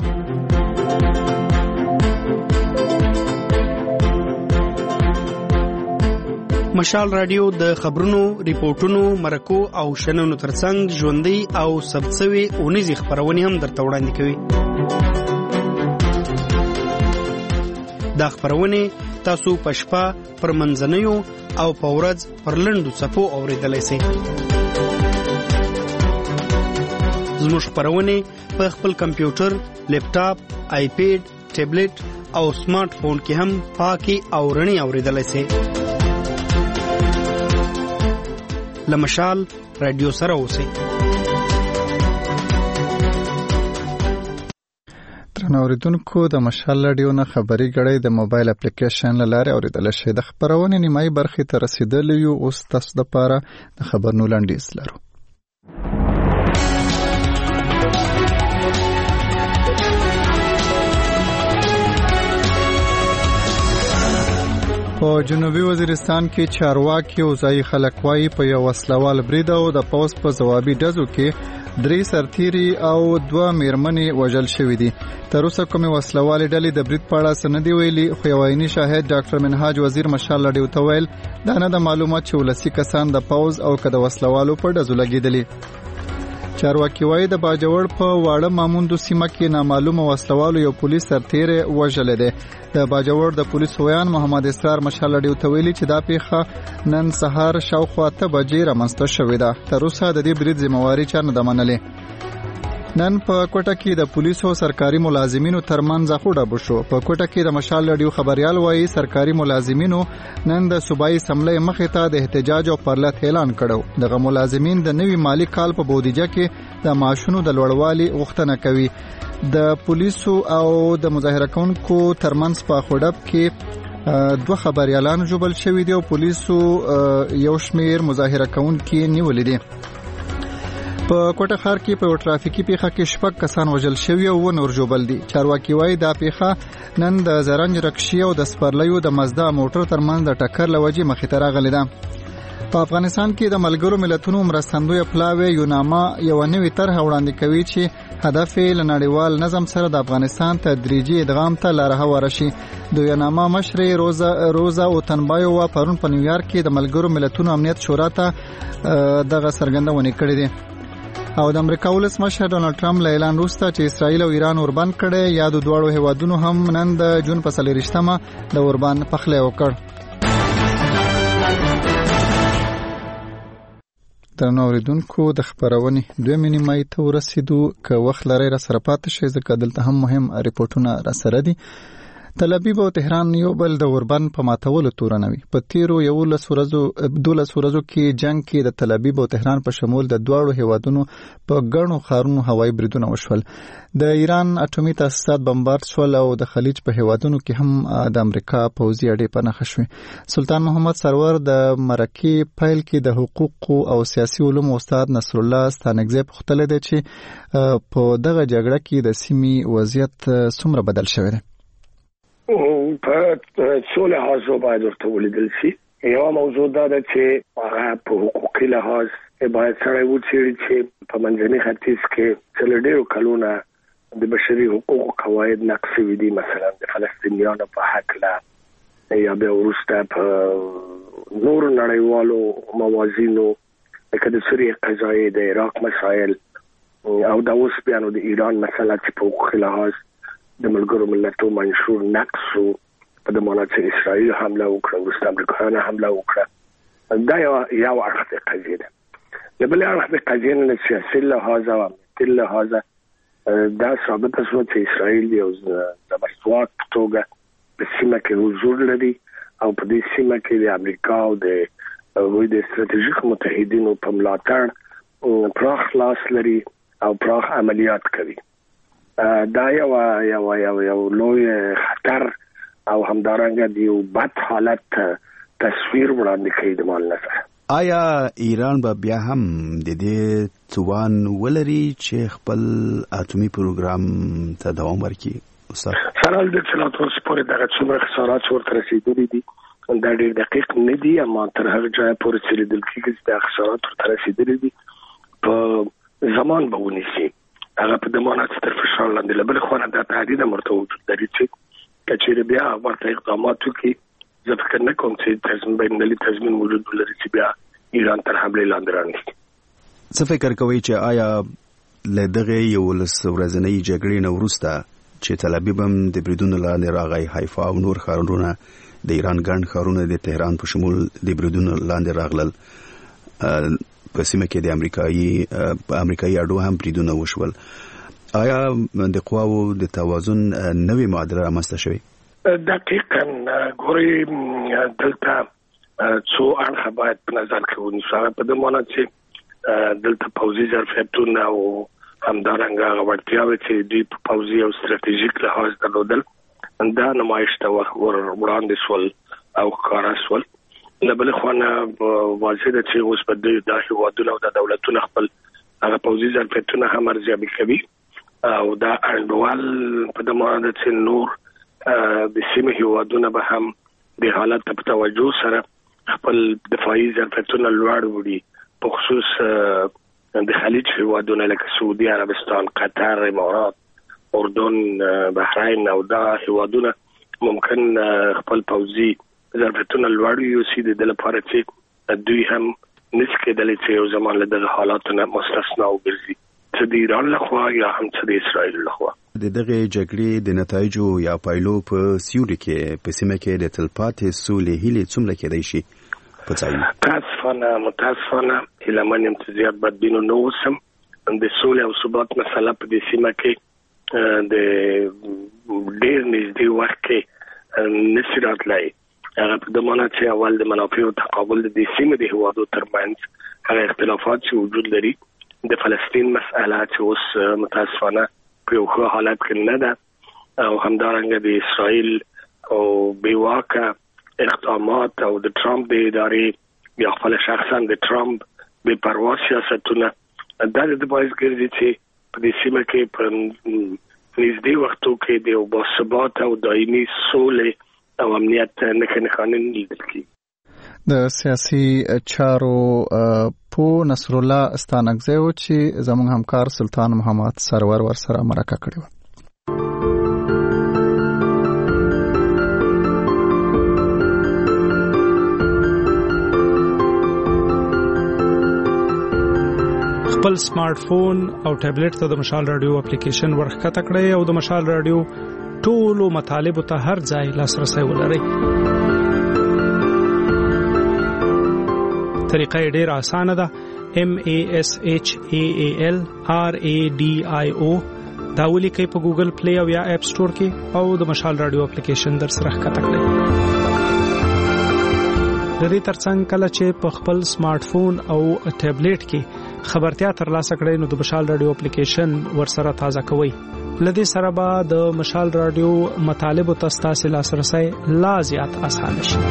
مشال رادیو د خبرونو، ریپورتونو، مرکو او شننو ترڅنګ ژوندۍ او ثبتسوي اونیزي خبرونه هم درته وړاندې کوي. دا خبرونه تاسو په شپه، پر منځنیو او په ورځ پر لنډو صفو اوریدلای شئ. زموږ خبرونه په خپل کمپیوټر، لیپټاپ، آیپیډ، ټابلیټ او سمارټ فون کې هم پاکي او رڼي اوریدلای شئ. لمشال رادیو سره اوسئ. درنو اوریدونکو د مشال رادیو نه خبري غړې د موبایل اپلیکیشن لاره اوریدل شي د خبرونه نیمای برخې ته رسیدل یو اوس تاسو د پاره د خبرونو لاندې لرو. په جنوبي وزیرستان کې چارواکي او ځایي خلک وايي په یو وسلوال برید او د پوز په ځوابي ډزو کې درې سرتیري او دوه میرمنې وژل شوې دي. تر اوسه کومې وسلوالې ډلې د برید په اړه څه نه دي ویلي، خو یو عیني شاهد ډاکټر منهاج وزیر مشال رادیو ته ویل دا نه د معلومات چې ولسي کسان د پوز او که د وسلوالو په ډزو لګېدلي. چارواکي وايي د باجوړ په واړه ماموندو سیمه کې نامعلومه وسلوالو یو پولیس سرتیری وژلی دی. د باجوړ د پولیس ویان محمد اسرار مشال رادیو ته ویلي چې دا پیښه نن سهار شاوخوا اته بجې رامنځته شوې ده. تر اوسه د دې برید ذمہواري چا نه ده منلې. نن په کوټه کې د پولیسو سرکاري ملازمینو ترمنځ خوډه بشو. په کوټه کې د مشال رادیو خبريال وایي سرکاري ملازمینو نن د صوبایي سملې مخې ته د احتجاج او پرلط اعلان کړو. دغه ملازمین د نوي مالی کال په بودیجه کې د معاشونو د لوړوالي غوښتنه کوي. د پولیسو او د مظاهره کوونکو ترمنځ په خوډب کې دوه خبريالان جوړل شوې دي او پولیسو یو شمیر مظاهره کوونکي نیولې دي. په کوټه ښار کې په ټرافیکي پیښه کې شپږ کسان وژل شوي او نور جوړل دي. چارواکي وايي دا پیښه نن د زرنج رکشي او د سپرلیو د مزدا موټر ترمنځ د ټکر لوجې مخې ته راغلې ده. په افغانستان کې د ملګرو ملتونو مرستندوی پلاوی یوناما یو نوې طرح وړاندې کوي چې هدف یې له نړیوال نظم سره د افغانستان تدریجي ادغام ته لار هواره شي. د یوناما مشر روزا روزا اوتنبایو پرون په نیویارک کې د ملګرو ملتونو امنیت شورا ته دغه څرګندونه کړې ده. او د امریکا ولسمشر ډونالد ټرمپ له اعلان وروسته چې اسرائیل او ایران اوربند کړي، یا د دواړو هیوادونو هم نن د جون په څلوېښتمه د اوربند پخلی وکړ. درنو اوریدونکو د خبرونې دویمې نیمایي ته ورسېدو. که وخت لرئ راسره پاتې شئ ځکه دلته هم مهم ریپورټونه راسره دي. تل ابیب او تهران یو بل د اوربند په ماتولو تورنوي. په تیرو یولس ورځو دولس ورځو کې جنگ کې د تل ابیب او تهران په شمول د دواړو هیوادونو په ګڼو ښارونو هوایي بریدونه وشول. د ایران اټومي تاسیسات بمبارد شول او د خلیج په هیوادونو کې هم د امریکا پوځي اډې په نښه شوې. سلطان محمد سرور د مرکې پیل کې د حقوقو او سیاسي علومو استاد نصر الله ستانکزی پوښتلی دی چې په دغه جګړه کې د سیمې وضعیت څومره بدل شوی دی. په څو لحاظو باید ورته ولیدل شي. یو موضوع دا ده چې هغه په حقوقي لحاظ باید سړی وڅېړي چې په منځني ختیځ کې څه له ډېرو کلونه د بشري حقوقو قواعد نقض شوي دي، مثلا د فلسطینیانو په هکله یا بیا وروسته په نورو نړیوالو موازینو لکه د سوریې قضایې، د عراق مسایل او دا اوس بیا نو د ایران مسله چې په حقوقي لحاظ د ملګرو ملتونو منشور نقض شو، په د مانا چې اسرائیل حمله وکړه، وروسته امریکایانو حمله وکړه. دا یو یو اړخ د قضیې ده. د بل اړخ د قضیې نه سیاسي لحاظ او امنیتي لحاظ دا ثابته شوه چې اسرائیل یو زبرځواک په توګه په سیمه کې حضور لري او په دې سیمه کې د امریکا او د هغوی د ستراتیژیک متحدینو په ملاتړ پراخ لاس لري او پراخ عملیات کوي. دا یو یو یو یو لوی خطر او همدارنګه د یو بد حالت تصویر وړاندې کوي د مال نظر. آیا ایران به بیا هم د دې توان ولري چې خپل اټومي پروګرام ته دوام ورکړي؟ استاد سرال د چې لا تاسو پورې دغه څومره خسارات ورته رسیدلي دي دا ډېر دقیق نه دي، اما تر هغه ځایه پورې چې لیدل کېږي چې د خسارات ورته رسیدلي دي په زمان به ونیسي. هغه په دمانات تر فشار لاندې له بل خوا نه د تهدید مرته وجود لري چې کچېرې بیا ورته اقدامات وکړي. زه فکر نه کوم چې تضمین بینالمللي تضمین موجود ولري چې بیا ایران تر حملې لاندې رانیسي. څه فکر کوئ چې آیا له دغه یولس ورځنۍ جګړې نه وروسته چې تل ابیب هم د بریدونو لاندې راغی، حیفا او نور ښارونه د ایران ګڼ ښارونه د تهران په شمول د بریدونو لاندې راغلل، په سیمه کې د امریکایي امریکایي اډو هم بریدونه وشول، آیا د قواو د توازن نوې معادله رامنځته شوې؟ دقیقاً ګورئ دلته څو اړخه باید په نظر کې ونیسو. هغه په دې مانا چې دلته پوځي ظرفیتونه او همدارنګه وړتیاوې چې دوی په پوځي او ستراتیژیک لحاظ درلودل دا نمایش ته وړاندې شول او ښکاره شول. له بلې خوا نه واضح ده چې اوس په دې دا هېوادونه او د دولتونه خپل هغه پوځي ظرفیتونه هم ارزیابي کوي او دا انډوال په دې معنی ده چې نور د سیمې هېوادونه به هم د حالت په توجه سره خپل دفاعي ظرفیتونه لوړ وړي، په خصوص د خلیج هېوادونه لکه سعودي عربستان، قطر، امارات، اردن، بحرین او دا هېوادونه ممکن خپل پوځي ظرفیتونه لوړ وي د دې لپاره چې دوی هم نشي کېدلی چې یو زمان له دغه حالاتو نه مستثنا وګرځي، څه د ایران لخوا یا هم څه د اسرائیل لخوا. د دغه جګړې د نتایجو یا پایلو په سیوري کې په سیمه کې د تلپاتې سولې هیلې څومره کېدای شي؟ متاسفانه متاسفانه هیلهمن یم چې زیات بدبین نه اوسم. د سولې او ثبات مسله په دې سیمه کې د ډېر نږدې وخت کې نشي راتلی. هغه په دې معنی چې اول د منافعو تقابل د دې سیمې د هېوادو ترمنځ هغه اختلافات چې وجود لري، د فلسطین مسله چې اوس متاسفانه په یو ښه حالت کې نه ده، او همدارنګه د اسرائیل او بېواکه اقدامات او د ټرمپ د ادارې یا خپل شخصا د ټرمپ بې پروا سیاستونه دا د باعث ګرځي چې په دې سیمه کې په نږدې وختو کې د یو باثباته او دایمي سولې او امنیت نښې نښانې نه لیدل کېږي. د سیاسي چارو په نصرالله ستانکزی و چې زموږ همکار سلطان محمد سرور ورسره مرکه کړې وه. خپل سمارټ فون او ټابلیټ ته د مشال رادیو اپلیکیشن ورښکته کړئ او د مشال رادیو ټولو مطالبو ته هر ځای لاسرسی ولرئ. طریقه یې ډېره اسانه ده. M A S H A A L R A D I O دا ولیکئ په ګوګل پلی او یا اپ سټور کې او د مشال رادیو اپلیکیشن در سره ښکته کړئ. د دې ترڅنګ کله چې په خپل سمارټ فون او ټابلیټ کې خبرتیا ترلاسه کړئ نو د مشال رادیو اپلیکیشن ورسره تازه کوئ. لدې سره به د مشال رادیو مطالبو ته ستاسو لاسرسی لا زیات اسانه شي.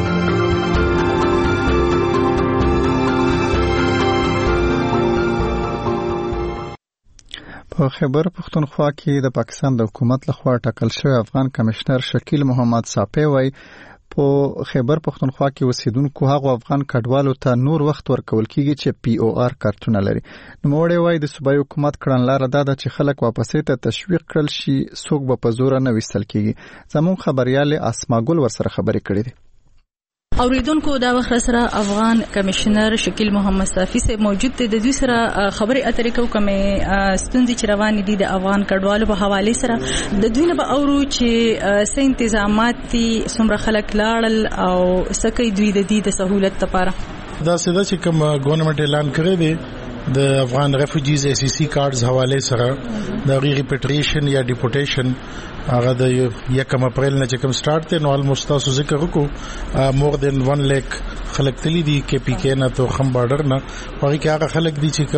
په خیبر پښتونخوا کې د پاکستان د حکومت لخوا ټاکل شوی افغان کمشنر شکیل محمد صافی وایي په خیبر پښتونخوا کې اوسیدونکو هغو افغان کډوالو ته نور وخت ورکول کیږي چې پی او آر کارتونه لري. نوموړی وایي د صوبایي حکومت کړنلاره دا ده چې خلک واپسې ته تشویق کړل شي، څوک به په زوره نه ویستل کیږي. زموږ خبريال اسما ګل ورسره خبرې کړې دي. اوریدونکو دا وخت سره افغان کمشنر شکیل محمد صافی سے موجود دی. د دوی سره خبرې اترې کوو کومې ستونزې چې روانې دي د افغان کډوالو په حواله سره. د دوی نه به اورو چې څه انتظامات دي، څومره خلک لاړل او څه کوي دوی د دې د سہولت لپاره. دا څه چې کوم ګورنمنت اعلان کړی دی د افغان ریفوجیز ای سی سی کارډز حواله سره د ریپیټریشن یا ډیپورټیشن هغه د یکم اپریل نه چې کوم سٹارټ ته نو آلموست تاسو ذکر وکړو مور دین ون لیک خلک تللی دي کې پی کې نه تو خم بارډر نه پاره کې هغه خلک دي چې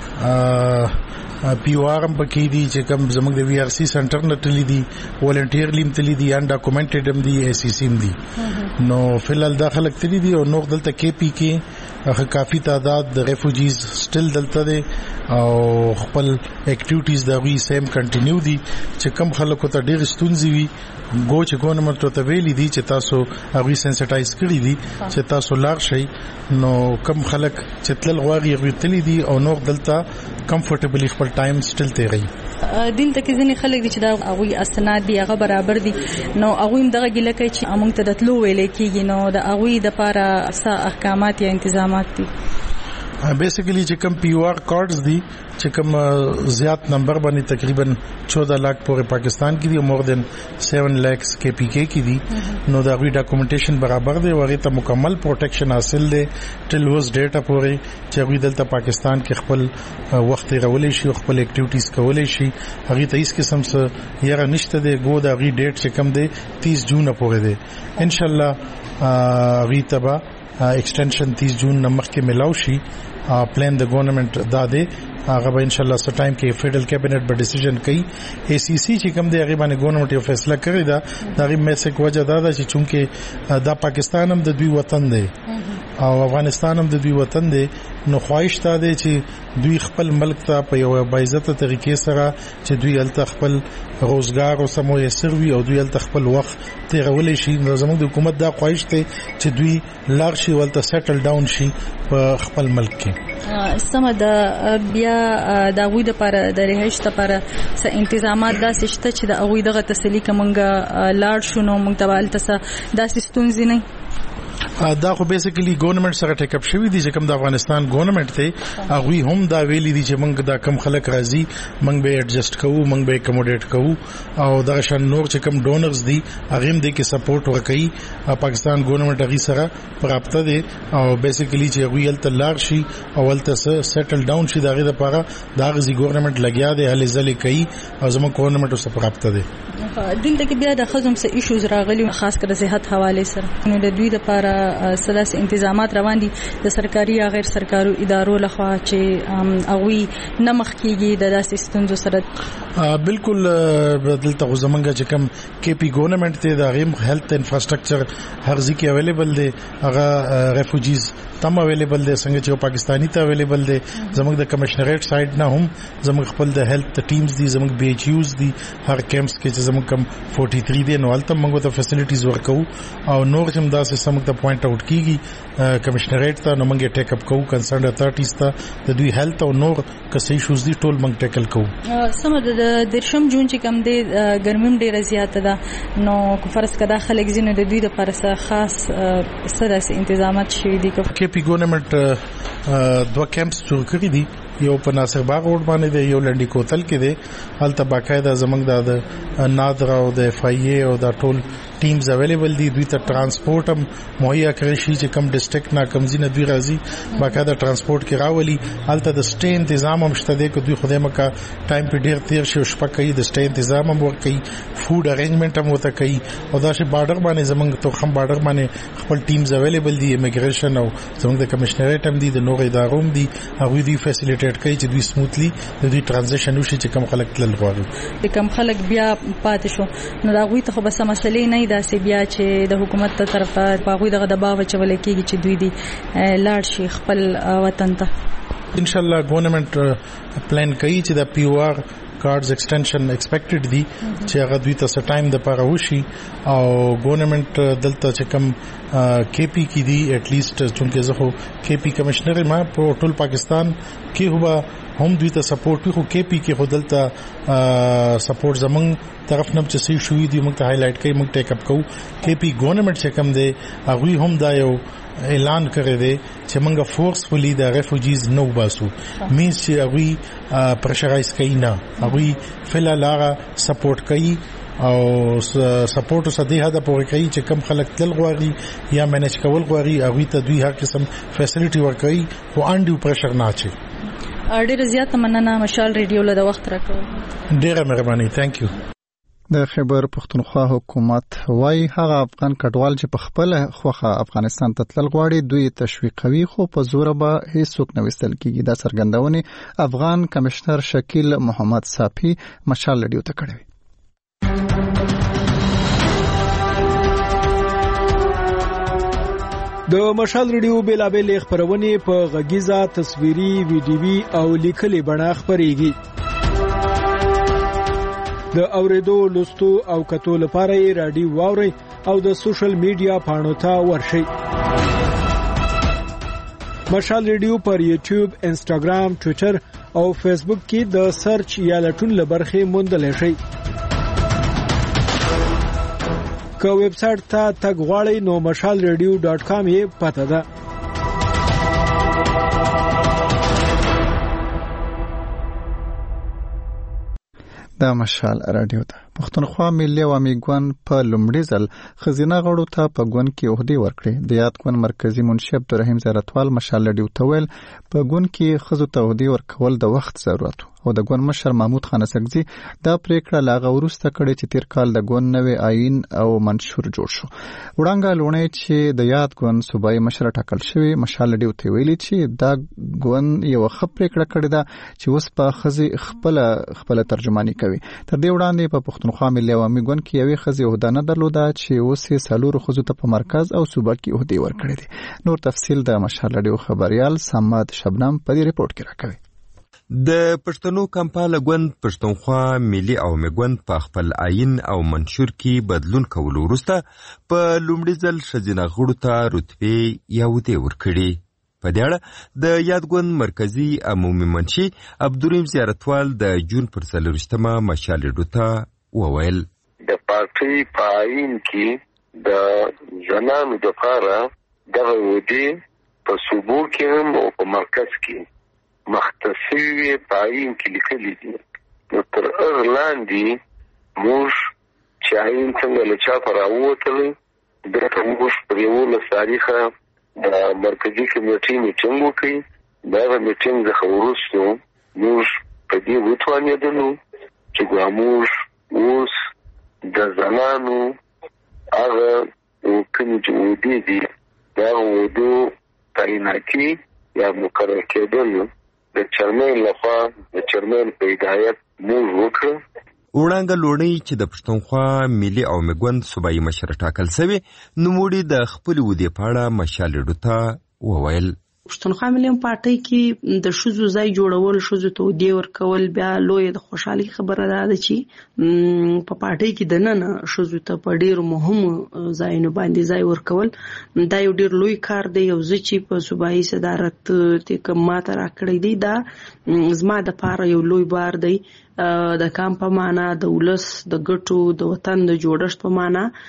کوم پی او آر ام پکې دي چې کوم زموږ د وی آر سی سنټر نه تللی دي والنټیر لیم تللی دي ان ډاکومنټډ هم دي ای سی سی هم دي. نو فلل دا خلک تللی دي او نو دلته کې پی کې هغه کافی تعداد د ریفوجیز سټل دلته دي او خپل اکټیویټیز دا وی سیم کنټینیو دي چې کم خلکو ته ډېر ستونزې وي ګو چې ګورنمنت ته ویلي دي چې تاسو هغه سنسټایز کړی دي چې تاسو لاړ شئ. نو کم خلک چې تل غواړي هغه تللی دي او نو دلته کمفورټیبلی خپل ټایم سټل تیری. دلته کې ځینې خلک دي چې دا هغه اسناد دي هغه برابر دي نو هغه هم دغه ګیله کوي چې موږ ته دتلو ویلې کېږي نو د هغه د لپاره څه احکامات یا انتظامات دي. بیسیکلی چې کوم پی او آر کارډز دي چې کوم زیات نمبر باندې تقریبا چودہ لاکھ پورے پاکستان کې دي او مور دین سیون لیکس کې پی کې کې دي نو دا غوي ډاکومنټیشن برابر دی او هغه ته مکمل پروټیکشن حاصل دی ټل وز ډیټا پورې چې غوي دلته پاکستان کې خپل وخت غولې شي خپل اکټیویټیز کولې شي هغه ته هیڅ قسم څه یاره نشته دی ګو دا غوي ډیټ چې کم دی تیس جون پورې دی ان شاء الله غوي تبا ایکسټنشن تیس جون نمخ کې ملاو شي پلان د ګورنمنت دا دی هغه به ان شاء الله سو ټایم کې فیډرل کابینټ به ډیسیژن کوي ای سی سی چې کوم دی هغه باندې ګورنمنت یو فیصله کړی دا دا غي میسج وجه دا ده چې چونکه دا پاکستان هم د دوی وطن دی او افغانستان هم د دوی وطن دی نو خواهش تا دی چې دوی خپل ملک ته په یو باعزته طریقې سره چې دوی الته خپل روزګار او سمو یې سروي او دوی الته خپل وخت تیرول شي نو زموږ د حکومت دا خواهش ته چې دوی لار شي ولته سیټل ډاون شي په خپل ملک کې سم د بیا د غوی د لپاره د رهایش لپاره څه انتظامات داسې شته چې د غوی دغه تسلی کومګه لاړ شونو مونږ ته الته داسې ستونزې نه دا خو بیسیکلی ګورنمنت سره ټیک اپ شوی دي چې کوم د افغانستان ګورنمنت ته هغه هم دا ویلي دي چې موږ دا کم خلک راځي موږ به ایڈجسټ کوو موږ به اکوموډیټ کوو او دا شان نور چې کوم ډونرز دي هغه هم دي کې سپورټ ورکړي پاکستان ګورنمنت هغه سره پراپته دي او بیسیکلی چې هغه ال تلار شي او ول ته سیټل ډاون شي دا غي لپاره دا غزي ګورنمنت لګیا دی هلي ځلې کوي او زموږ ګورنمنت سره پراپته دي دلته کې بیا د خزم سه ایشوز راغلي خاص کر صحت حواله سره نو د دوی لپاره سلاس انتظامات روان دي د سرکاري یا غیر سرکاري ادارو لخوا چې اووي نمخ کیږي د داسې ستونزو سره بالکل بدلته زمونږه چې کوم کې پی ګورنمنت ته د غیم هیلث انفراستراکچر هر ځای کې اویلیبل دي هغه ریفوجیز تم اویلیبل دي څنګه چې پاکستانی ته اویلیبل دي زموږ د کمشنریټ سایډ نه هم زموږ خپل د هیلث ټیمز دي زموږ بي ایچ یوز دي هر کیمپس کې چې زموږ کم فورټي تھری دي نو البته موږ ته فیسیلیټیز ورکو او نور چې داسې سمګ ته پوینټ آوټ کیږي کمشنریټ ته نو موږ ټیک اپ کوو کنسرن اتھارټیز ته د دوی هیلث او نور کسي ایشوز دي ټول موږ ټیکل کوو سم د درشم جون چې کم دي ګرمیم ډیره زیاته ده نو فرض کدا خلک زینو د دوی لپاره خاص سره انتظامات شوي دي کې پی ګورنمنت دوه کیمپس جوړ کړی دي یو په ناصر باغ روډ باندې دی یو لنډی کوتل کې دی هلته باقاعده زمنګ د نادر او د اف ای ای او د ټول ټیمز اویلیبل دي دوی ته ترانسپورت هم مهیا کړی شي چې کم ډیسټریکټ نا کم زینه دوی راځي باقاعده ترانسپورت کې راولي هلته د سټې تنظیم هم شته دی چې دوی خدای مکه ټایم په ډیر تیر شي او شپه کوي د سټې تنظیم هم ورکوي فود ارینجمنت هم وته کوي او دا شي بارډر باندې زمنګ ته خم بارډر باندې خپل ټیمز اویلیبل دي ایمیګریشن او زمنګ د کمشنریټ هم دي د نور ادارو هم دي هغه دوی فیسیلیټیټ کوي چې دوی سموثلی د دوی ترانزیشن وشي چې کم خلک تل غواړي د کم خلک بیا پاتې شو نو دا غوي ته خو بس مسلې نه دا سي بیا چې د حکومت تر طرفه باغوي دغه دباو چول کېږي چې دوی دي لاړ شي خپل وطن ته ان شاء الله ګورنمنت پلان کوي چې د پی او آر کارډز ایکسټنشن ایکسپیکټډ دي چې هغه دوی ته ټایم د پاره وشي او ګورنمنت دلته چې کم کې پی کې دي اټ لیست چونکه زه خو کې پی کمشنر ما په ټول پاکستان کې هوا هم دوی ته سپورټ خو کې پی کې خودلته سپورټ زمنګ طرف نه چې سې شوې دي موږ ته هایلایټ کوي موږ ټیک اپ کوو کې پی ګورنمنت چې کم دی هغه هم دا یو اعلان کړی دی چې موږ فورسفلی د ریفوجیز نو باسو مینس چې هغه پرشرایز کوي نه هغه فلا لاره سپورټ کوي او سپورټ سده هدا پورې کوي چې کم خلک تل غواړي یا مینج کول غواړي هغه ته دوی هر قسم فیسیلیټي ورکوي خو انډیو پرشر نه اچي ډیره زیاته مننه مشال ریډیو له وخت راکړو ډیره مهرباني ثانک یو د خیبر پختونخوا حکومت وايي هغه افغان کډوال چې په خپل خوخه افغانستان ته تلل غواړي دوی تشویقوي خو په زور به هیڅوک نه وستل کیږي دا څرګندونه افغان کمشنر شکیل محمد صافي مشال ریډیو ته کړی د مشال ریډیو بیلابل خبرونه په غږیزه تصویري ویډیوي او لیکلي بڼه خبريږي د اوریدو لوستو او کتو لپاره یې رادیو واوري او د سوشل میډیا پاڼو ته ورشئ مشال ریډیو پر یوټیوب انسټاګرام ټوئیټر او فیسبوک کې د سرچ یا لټون لبرخه موندل شئ که ویب سټ ته تګ غواړئ نو مشال ریډیو ډاټ کام یې پته ده دا مشال رادیو ده پښتونخوا ملي عوامي ګوند په لومړي ځل ښځینه غړو ته په ګوند کې عهدې ورکړې. د یاد ګوند مرکزي منشي عبدالرحیم زیارتوال مشال لډي وتویل په ګوند کې ښځو ته عهدې ورکول د وخت ضرورت او د ګوند مشر محمود خان اسکزي دا پریکړه لا غوړسته کړې چې تیر کال د ګوند نوې آئین او منشور جوړ شو. وړاندې لونه چې د یاد ګوند صوبایي مشر ټاکل شوی مشال لډي وتویل چې دا ګوند یو ښه پریکړه کړې ده چې اوس په ښځې خپل خپل ترجمانی کوي. تر دې وړاندې په پښتونخوا ملي عوامي ګوند کې یوې ښځې عہده نه درلوده چې اوس یې څلورو ښځو ته په مرکز او صوبه کې عهدې ورکړې دي. نور تفصیل د مشال لډي خبريال سماد شبنم په دې ریپورت کې راکوي. د پښتنو کمپاله ګوند پښتونخوا ملي عوامي ګوند په خپل آئین او منشور کې بدلون کولو وروسته په لومړي ځل ښځینه غړو ته رتبې یا عهدې ورکړې. په دې اړه د یاد ګوند مرکزي عمومي منشي عبدالرحیم زیارتوال د جون پر څلرویشتمه مشال لډي ته وویل د پارټي په آئین کې د زنانو لپاره دغه عهدې په صوبو کې هم او په مرکز کې مختصوی پاین کې لیکلي دي. نو تر هغه لاندې موږ چې آئین څنګه له چاپه راووتلی دلته موږ پر یولس تاریخه د مرکزي کمیټې میټینګ وکړي. د هغه میټینګ څخه وروسته موږ په دې وتوانېدلو چې ګویا موږ اوس د زنانو هغه کومې چې عهدې دي د هغه عهدو تعیناتي یا مقرر کېدل د چیرمن لخوا د چیرمن په هدایت موږ وکړو. وړاندې لوړی چې د پښتونخوا ملي عوامي ګوند صوبایي مشر ټاکل شوی نوموړي د خپل ودې په اړه مشال لډي ته وویل پښتونخوا ملي پارټي کې د شذو ځای جوړول شذو ته دی ورکول بیا لوی د خوشحالي خبره ده چې په پارټي کې د نن شذو ته په ډیر مهم ځایونو باندې ځای ورکول دا یو ډیر لوی کار دی. یو ځکه په صوبایي صدارت ته کوم ماته راکړی دی دا زما د پاره یو لوی بار دی د کام په معنا د ولس د ګټو د وطن د جوړښت په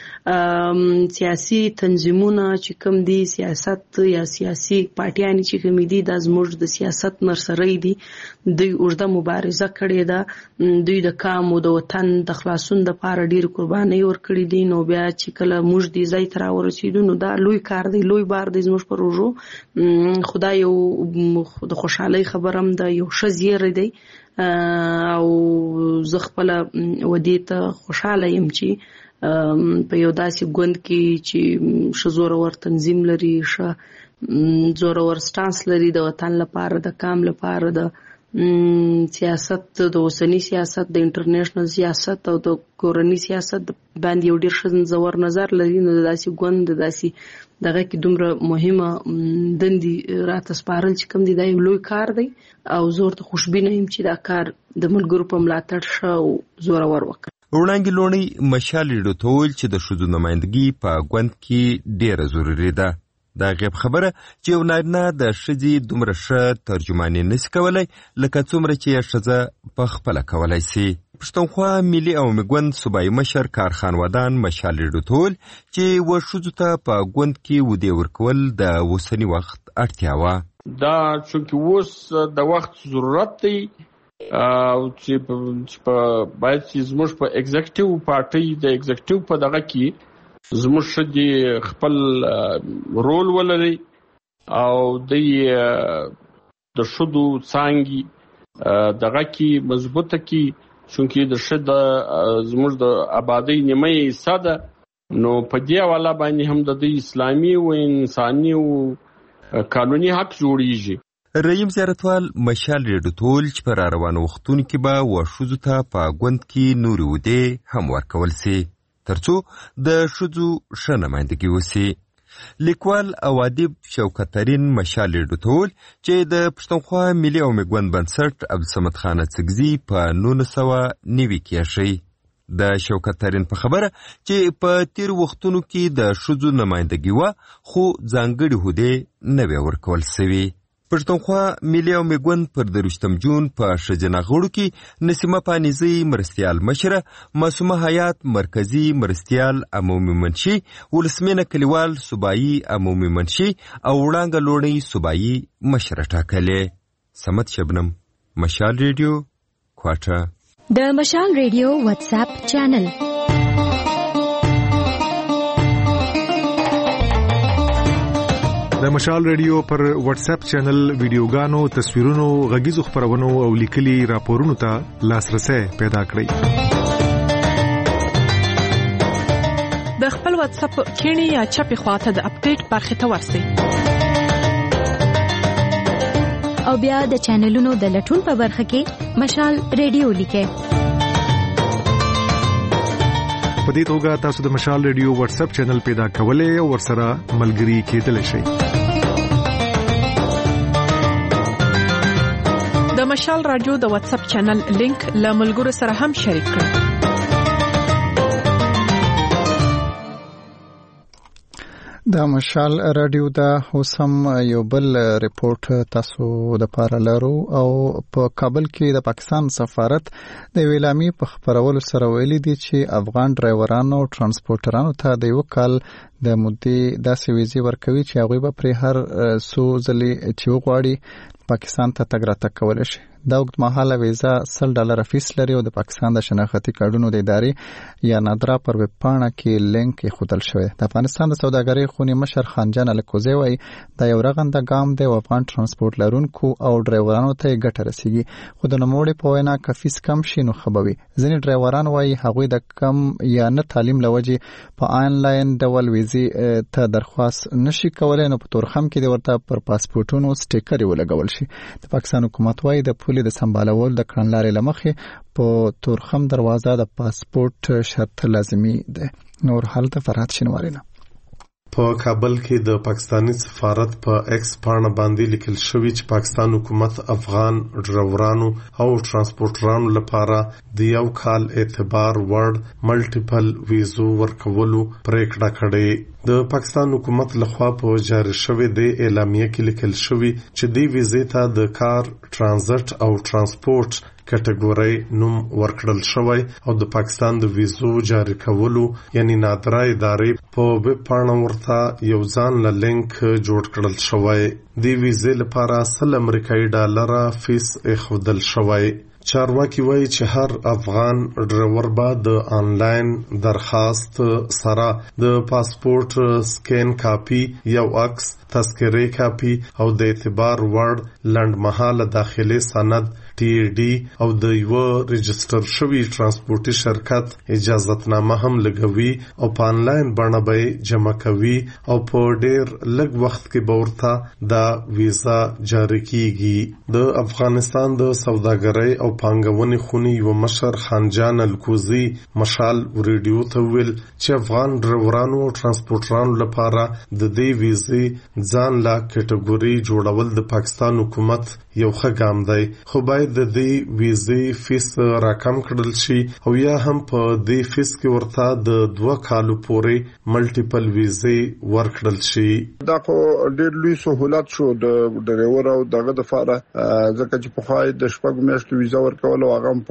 معنا سیاسي تنظیمونه چې کوم دي سیاست یا سیاسي پارټیان چې کوم دي د زموږ د سیاست نرسري دي دوی اوږده مبارزه کړې ده. دوی د کام او د وطن د خلاصون د لپاره ډیر قرباني ورکړي دي. نو بیا چې کله موږ دې ځای تر ورسېدو نو دا لوی کار دی لوی بار دی زموږ پر روزو. خدای یو د خوشحالي خبرم ده یو شزیر دی او زه خپل ودې ته خوشاله یم چې په یو داسې ګوند کې چې شزور ور تنظیم لري ش زور ور سټانس لري د وطن لپاره د کام لپاره د سیاست د اوسنی سیاست د انټرنیشنل سیاست او د کورنی سیاست باندې یو ډیر ښه زور نظر لري. نو داسې ګوند داسې دغه کې دومره مهمه دندې راته سپارل چې کوم دي دا یو لوی کار دی او زور ته خوشبینه یم چې دا کار د ملګرو په ملاتړ شه او زور ور وکړي. وړاندې لوړی مشال لډي ته چې د شذو نمائندګي په ګوند کې ډیره ضروري ده. دا غیب خبره چې یو نارینه د ښځې دومره ښه ترجماني نشي کولی لکه څومره چې یې ښځه په خپله کولی سي. پښتونخوا ملي عوامي ګوند صوبایي مشر کارخان ودان مشال لډي ته چې و ښځو ته په ګوند کې عهدې ورکول د اوسني وخت اړتیا وه. دا چونکې اوس د وخت ضرورت دی او چې باید چې زموږ په ایگزیکټیو پارټي د ایگزیکټیو په دغه کې زموږ ښځې خپل رول ولري او د د ښځو څانګې دغه کې مضبوطه کې چونکې د ښځې زموږ د آبادۍ نیمه حصه ده. نو په دې حواله باندې هم د اسلامي او انساني او قانوني حق جوړیږي. رحیم زیارتوال مشال لډي ته چې په روانو وختونو کې به و ښځو ته په ګوند کې نورې عهدې هم ورکول سي ترڅو د ښځو ښه نمایندګي وسي. لیکوال او ادیب شوکت ترین مشال لډي ته چې د پښتونخوا ملي عوامي ګوند بنسټ عبدالصمد خان اسکزي په نولس سوه نوي کې ایښی. د شوکت ترین په خبره چې په تیر وختونو کې د ښځو نمایندګي وه خو ځانګړي عهدې نه وې ورکول سوي. پښتونخوا ملي عوامي ګوند پر درویشتم جون په ښځینه غړو کې نسیمه پانیزی مرستیال مشره، معصومه حیات مرکزي مرستیال عمومي منشي، ولسمینه کلیوال صوبایي عمومي منشي او وړانګه لوڼی صوبایي مشره ټاکلې. سمت شبنم، مشال ریډیو، کوټه. د مشال ریډیو واتس اپ چینل د مشال ریډیو پر واتس اپ چینل ویډیوګانو، تصویرونو، غږیزو خبرونو او لیکلي راپورونو ته لاسرسي پیدا کړئ. د خپل واتس اپ کینی یا چپی خواته د اپډیټ برخه ته ورسئ او بیا د چینلونو د لټون په برخه کې مشال ریډیو لیکئ. په دې توګه تاسو د مشال ریډیو واتس اپ چینل پیدا کولای او ورسره ملګري کېدلی شئ. د مشال رادیو د واتس اپ چینل لینک له ملګرو سره هم شریک کړئ. د مشال رادیو دا اوسم یو بل ریپورت تاسو د پاره لرو او په کابل کې د پاکستان سفارت د ویلامي په خبرولو سره ویلي دي چې افغان ډرایورانو او ترانسپورټرانو ته د یو کال د مودې داسې ویزې ورکوي چې هغوی به پرې هر څو ځلې چې وغواړي پاکستان ته تګ راتګ کولی شي. دا اوږدمهاله ویزه سل ډالره فیس لري او د پاکستان د شناختي کارډونو د ادارې یا نادرا پر ویب پاڼه کې لینک ایښودل شوی. د افغانستان د سوداګرۍ خونې مشر خانجان الکوزی وایي دا یو رغنده ګام دی او افغان ترانسپورټ لرونکو او ډرایورانو ته یې ګټه رسیږي. خو د نوموړي په وینا که فیس کم شي نو ښه به وي. ځینې ډرایوران وایي هغوی د کم یا نه تعلیم له وجې په آنلاین ډول ویزې ته درخواست نشي کولی نو په تورخم کې د ورته پر پاسپورټونو سټیکر ولګول شي. د پاکستان حکومت وایي د پولې د سمبالول د کړنلارې له مخې په تورخم دروازه د پاسپورټ شرط لازمي ده. نور حالت فرات شنوارینه په کابل کې د پاکستانی سفارت په ایکس پاڼه باندې لیکل شوی چې پاکستان حکومت افغان ډرایورانو او ترانسپورټرانو لپاره د یو کال اعتبار وړ ملټیپل ویزو ورکولو پریکړه کړې. د پاکستان حکومت لخوا په جاری شوی د اعلامیه کې لیکل شوی چې د ویزې ته د کار، ترانزیت او ترانسپورت کټګوري نوم ورکړل شوی او د پاکستان د ویزو جاری کولو یعنی نادرا ادارې په ویب پاڼه ورته یو ځان له لینک جوړ کړل شوی. د ویزې لپاره سل امریکایي ډالره فیس ایښودل شوی. چارواکي وایي چې هر افغان ډرایور به د آنلاین درخواست سره د پاسپورټ سکین کاپي، یو عکس، تذکرې کاپي او د اعتبار وړ لنډمهاله داخلي سند ټي ډي او د یو رجستر شوی ترانسپورتي شرکت اجازهتنامه هم لګوي او په آنلاین بڼه به جمع کوي او په ډیر لږ وخت کې به ورته دا ویزا جاری کیږي. د افغانستان د سوداګرۍ او پانګونې خونې یو مشر خانجان الکوزی مشال ریډیو ته ویل چې افغان ډرایورانو او ترانسپورټرانو لپاره د دې ویزې ځان لا کټګوري جوړول د پاکستان حکومت یو ښه ګام دی، خو باید د دې ویزې فیس راکم کړل شي او یا هم په دې فیس کې ورته د دوه کالو پورې ملټیپل ویزې ورکړل شي. دا خو ډېر لوی سہولت شو د ډرایور او دغه د فاره ځکه چې په خای د شپږ میاشتو ویزا ورکول او هغه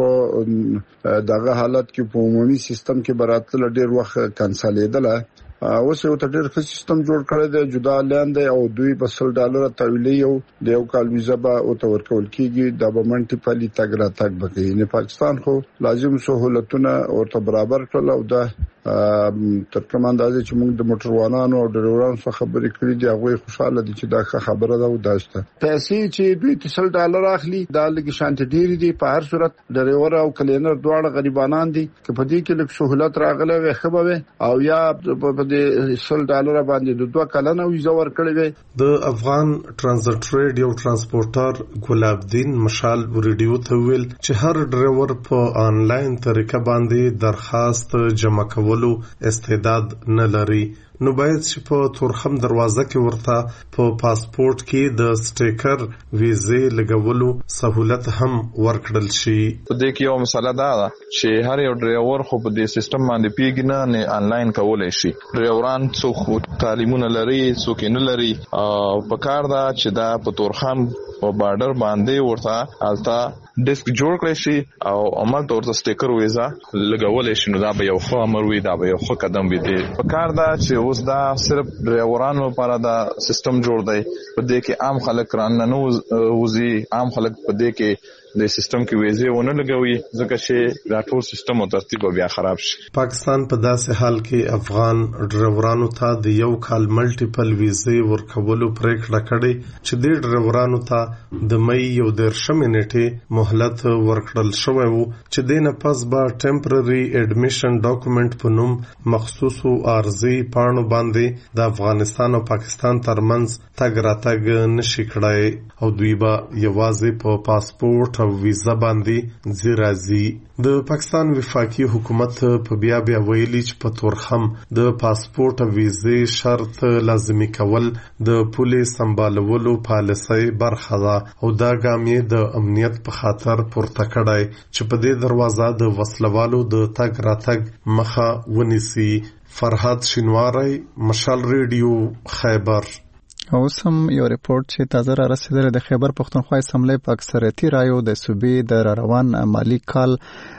په دغه حالت کې په عمومي سیستم کې براتل ډېر وخت کنسلیدل. اوس یو ډېر ښه سیستم جوړ کړی دی، جدا لاند دی او دوی په سل ډالر تحویلي او د یو کال ویزا به او ته ورکول کیږي. د بمنټیپلی تګ را تګ بکې نه پاکستان خو لازم سہولتونه ورته برابر کړل او دا تر کوم اندازې چې موږ د موټروانانو او ډرایورانو څخه خبرې کړې دي هغه خوشاله دي چې دا ښه خبره ده. او داسته پیسې چې دوی سل ډالر اخلي دا لږ شانت ډېری دي. په هر صورت ډرایور او کلینر دواړه غریبانان دي که په دې کې لږ سہولت راغله وي خبره او یا په دې سل ډالر باندې د دوه کلنه ویزا ورکړې وي. د افغان ترانزیت ټریډ یو ترانسپورټر ګلاب الدین مشال ریډیو ته ویل چې هر ډرایور په آنلاین طریقه باندې درخواست جمع کول استعداد نه لري نو باید چې په تورخم دروازه کې ورته په پاسپورت کې د سټیکر ویزې لګولو سہولت هم ورکړل شي. په دې کې یو مسله دا ده چې هر یو ډرایور خو په دې سیستم باندې پیګ نه نه آنلاین کولای شي. ډرایوران څوک تعلیمونه لري څوک نه لري او په کار دا چې دا په تورخم او بارډر باندې ورته التا ډیسک جوړ کړی شي او عمل تور ته سټیکر ویزا لګول شي. نو دا به یو ښه امر وي، دا به یو ښه قدم وي. په کار دا چې اوس دا صرف ډرایورانو لپاره دا سیستم جوړ دی. په دې کې عام خلک رانه نه وزي، عام خلک په دې کې د سیستم کې ویزه ونه لګوي ځکه چې دا ټول سیستم او ترتیب بیا خراب شي. پاکستان په داسې حال کې افغان ډرایورانو ته د یو کال ملټیپل ویزه ورکولو پریکړه کړې چې د ډرایورانو ته د مې یو درشمه نیټه مهلت ورکړل شوی وو چې د نه پس به ټمپرري اډمیشن ډاکومېنټ په نوم مخصوصو ارزي پاڼو باندې د افغانستان او پاکستان ترمنځ تګ راتګ نشي کړای او دوی به یوازې په پاسپورت او ویزا باندې ځي. د پاکستان وفاقي حکومت په بیا بیا ویلي چې په تورخم د پاسپورت او ویزې شرط لازمي کول د پولیس سمبالولو پالیسۍ برخه ده او دا ګام یې د امنیت په خاطر پورته کړی چې په دې دروازه د وسلوالو د تګ راتګ مخه ونیسي. فرهاد شینواری، مشال ریډیو، خیبر. اوس هم یو ریپورت چې تازه را رسیدلی د خیبر پښتونخوا اسمبلی په اکثریتي رایو د صوبې د راروان مالی کال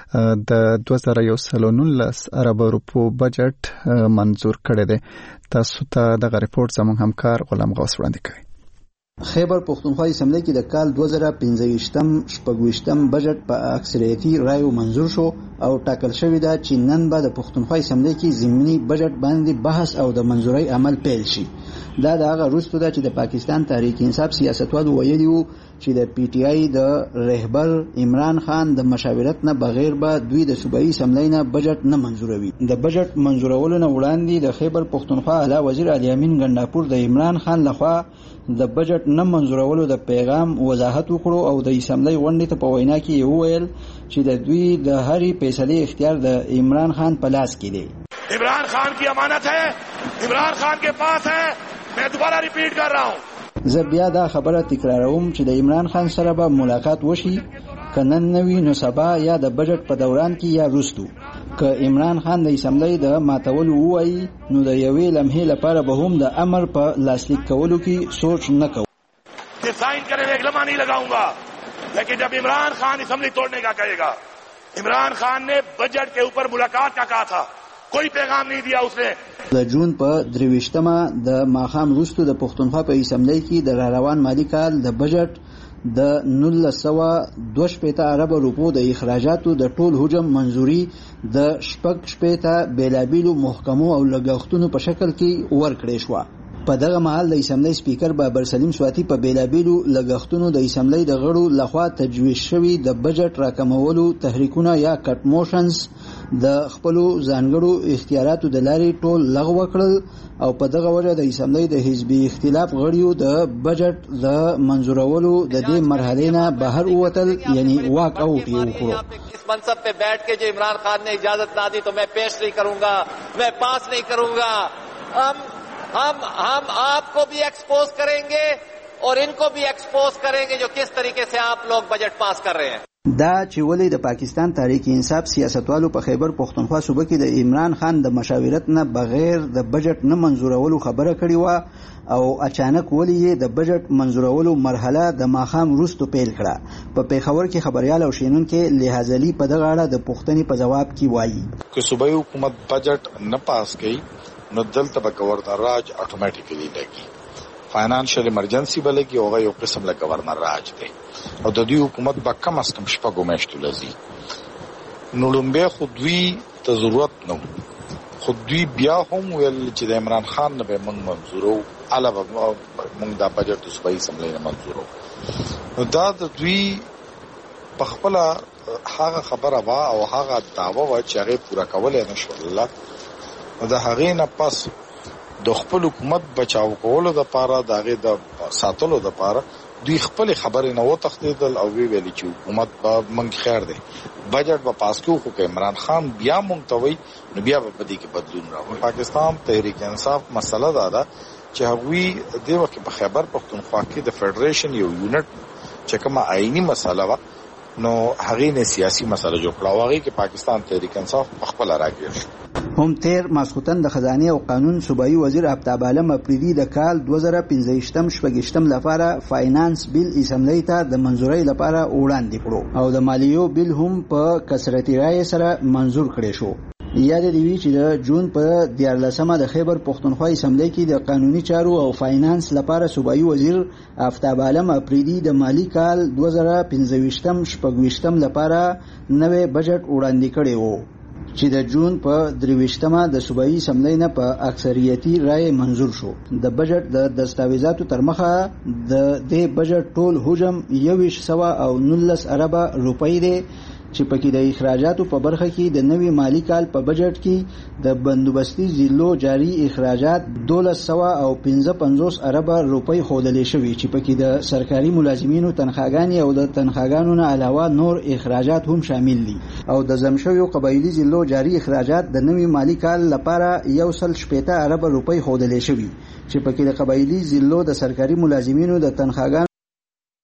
د دوه زره یو سل او نولس ارب روپو بجټ منظور کړی دی. تاسو ته دغه ریپورت زموږ همکار غلام غوث وړاندې کوي. خیبر پښتونخوا اسمبلی کې د کال دوه زره پنځه ویشتم شپږ بجټ په اکثریتي رایو منظور شو او ټاکل شوی دا چې نن به د پښتونخوا اسمبلی کې ضمني بجټ باندې بحث او د منظوري عمل پیل شي. دا د هغه وروسته ده چې د پاکستان تحریک انصاف سیاستوالو ویلي وو چې د پی ټی آی د رهبر عمران خان د مشاورت نه بغیر به دوی د صوبایي اسمبلی نه بجټ نه منظوروي. د بجټ منظورولو نه وړاندې د خیبر پښتونخوا اعلی وزیر علي امین ګنداپور د عمران خان لخوا د بجټ نه منظورولو د پیغام وضاحت وکړو او د اسمبلی غونډې ته په وینا کې وویل چې د دوی د هرې فیصلې اختیار د عمران خان په لاس کې دی. عمران خان کی امانت ہے، عمران خان کے پاس ہے. میں دوبارہ ریپیٹ کر رہا ہوں. زه بیا دا خبره تکراروم چې د عمران خان سره به ملاقات وشي، که نن نوي نو سبا یا د بجټ په دوران کې یا وروستو. که عمران خان د اسمبلی د ماتولو ووایي نو د یوې لمحې لپاره به هم د امر په لاسلیک کولو کې سوچ نه کوو. سائن کرنے میں ایک لمحہ نہیں لگاؤں گا، لیکن جب عمران خان اسمبلی توڑنے کا کہے گا. عمران خان نے بجٹ کے اوپر ملاقات کا کہا تھا، کوئی پیغام نہیں دیا اس نے. د جون په درویشتمه د ماښام وروسته د پښتونخوا په اسمبلی کې د راروان مالی کال د بجټ د نولس سوه دوه شپېته اربه روپو د اخراجاتو د ټول حجم منظوري د شپږ شپېته بیلابیلو محکمو او لګښتونو په شکل کې ورکړې شوه. په دغه مهال د اسمبلی سپیکر بابر سلیم سواتی په بیلابیلو لګښتونو د اسمبلی د غړو لخوا تجویز شوي د بجټ راکمولو تحریکونه یا کټ موشنز د خپلو ځانګړو اختیاراتو د لارې ټول لغوه کړل او په دغه وجه د اسمبلی د حزبي اختلاف غړیو د بجټ د منظورولو د دې مرحلې نه بهر ووتل، یعنی واک آؤٹ یې وکړو. اس منصب پہ بیٹھ کے جو عمران خان نے اجازت نہ دی تو میں پیش نہیں کروں گا، میں پاس نہیں کروں گا. ہم ہم ہم آپ کو بھی ایکسپوز کریں گے اور ان کو بھی ایکسپوز کریں گے جو کس طریقے سے آپ لوگ بجٹ پاس کر رہے ہیں. دا چې ولې د پاکستان تحریک انصاف سیاستوالو په خیبر پښتونخوا صوبه کې د عمران خان د مشاورت نه بغیر د بجټ نه منظورولو خبره کړې وه او اچانک ولې یې د بجټ منظورولو مرحله د ماښام وروسته پیل کړه. په پیښور کې خبریال او شینونکي لحاظ علي په دغه اړه د پوښتنې په جواب کې وایي که صوبایي حکومت بجټ نه پاس کړي نو دلته به گورنر راج اتوماتیکلی لګي، فاینانشل ایمرجنسی به لګي او هغه یو قسم له گورنر راج دی او د دوی حکومت به کم از کم شپږو میاشتو لځي. نو لومبیا خو دوی ته ضرورت نه خو دوی بیا هم ویل چې د عمران خان نه به موږ منظورو، علاوه موږ دا بجټ د صوبایي اسمبلی نه منظورو. نو دا د دوی په خپله هغه خبره وه او هغه دعوه وه چې هغې پوره کولی نه شول. نو د هغې نه پس د خپل حکومت بچاو کولو دپاره د هغې د ساتلو دپاره دوی خپل خبرې نه وتښتېدل او وی ویلي چې حکومت به موږ خیر دی بجټ به پاس کړو، خو که عمران خان بیا موږ ته وایي نو بیا به په دې کې بدلون راوړي. پاکستان تحریک انصاف مسله دا ده چې هغوی دې وخت کې په خیبر پښتونخوا کې د فیډریشن یو یونټ چې کومه آئیني مسله وه نو هغې نه سیاسي مسله جوړ کړه او هغې کې پاکستان تحریک انصاف پخپله راګیر شو. هم تیر ماسخوتن د خزانه او قانون صوبایي وزیر آفتاب عالم اپریدي د کال دوه زره پنځه ویشتم شپږ لپاره فاینانس بیل اسمبلی ته د منظورۍ لپاره وړاندې کړو او د مالیو بیل هم په کثرتي رای سره منظور کړی شو. یاد دی وی چې د جون په دیارلسمه د خیبر پښتونخوا اسمبلی کې د قانوني چارو او فاینانس لپاره صوبایي وزیر آفتاب عالم اپریدي د مالی کال دوه زره پنځه شپږ لپاره نوې بجټ وړاندې کړی وو چې د جون په درویشتمه د صوبایي اسمبلی نه په اکثریتي رائے منظور شو. د بجټ د دستاویزاتو تر مخه د دې بجټ ټول حجم یویش سوه او نولس اربه روپۍ دی چې پکې د اخراجاتو په برخه کې د نوي مالی کال په بجټ کې د بندوبستي ضلعو جاری اخراجات دولس سوه او پنځه پنځوس اربه روپۍ ښودلې شوي چې پکې د سرکاري ملازمینو تنخواګانې او د تنخواګانو نه علاوه نور اخراجات هم شامل دي او د ضم شویو قبایلي ضلعو جاری اخراجات د نوي مالی کال لپاره یو سل شپېته اربه روپۍ ښودلې شوي چې پکې د قبایلي ضلعو د سرکاري ملازمینو د تنخواګانو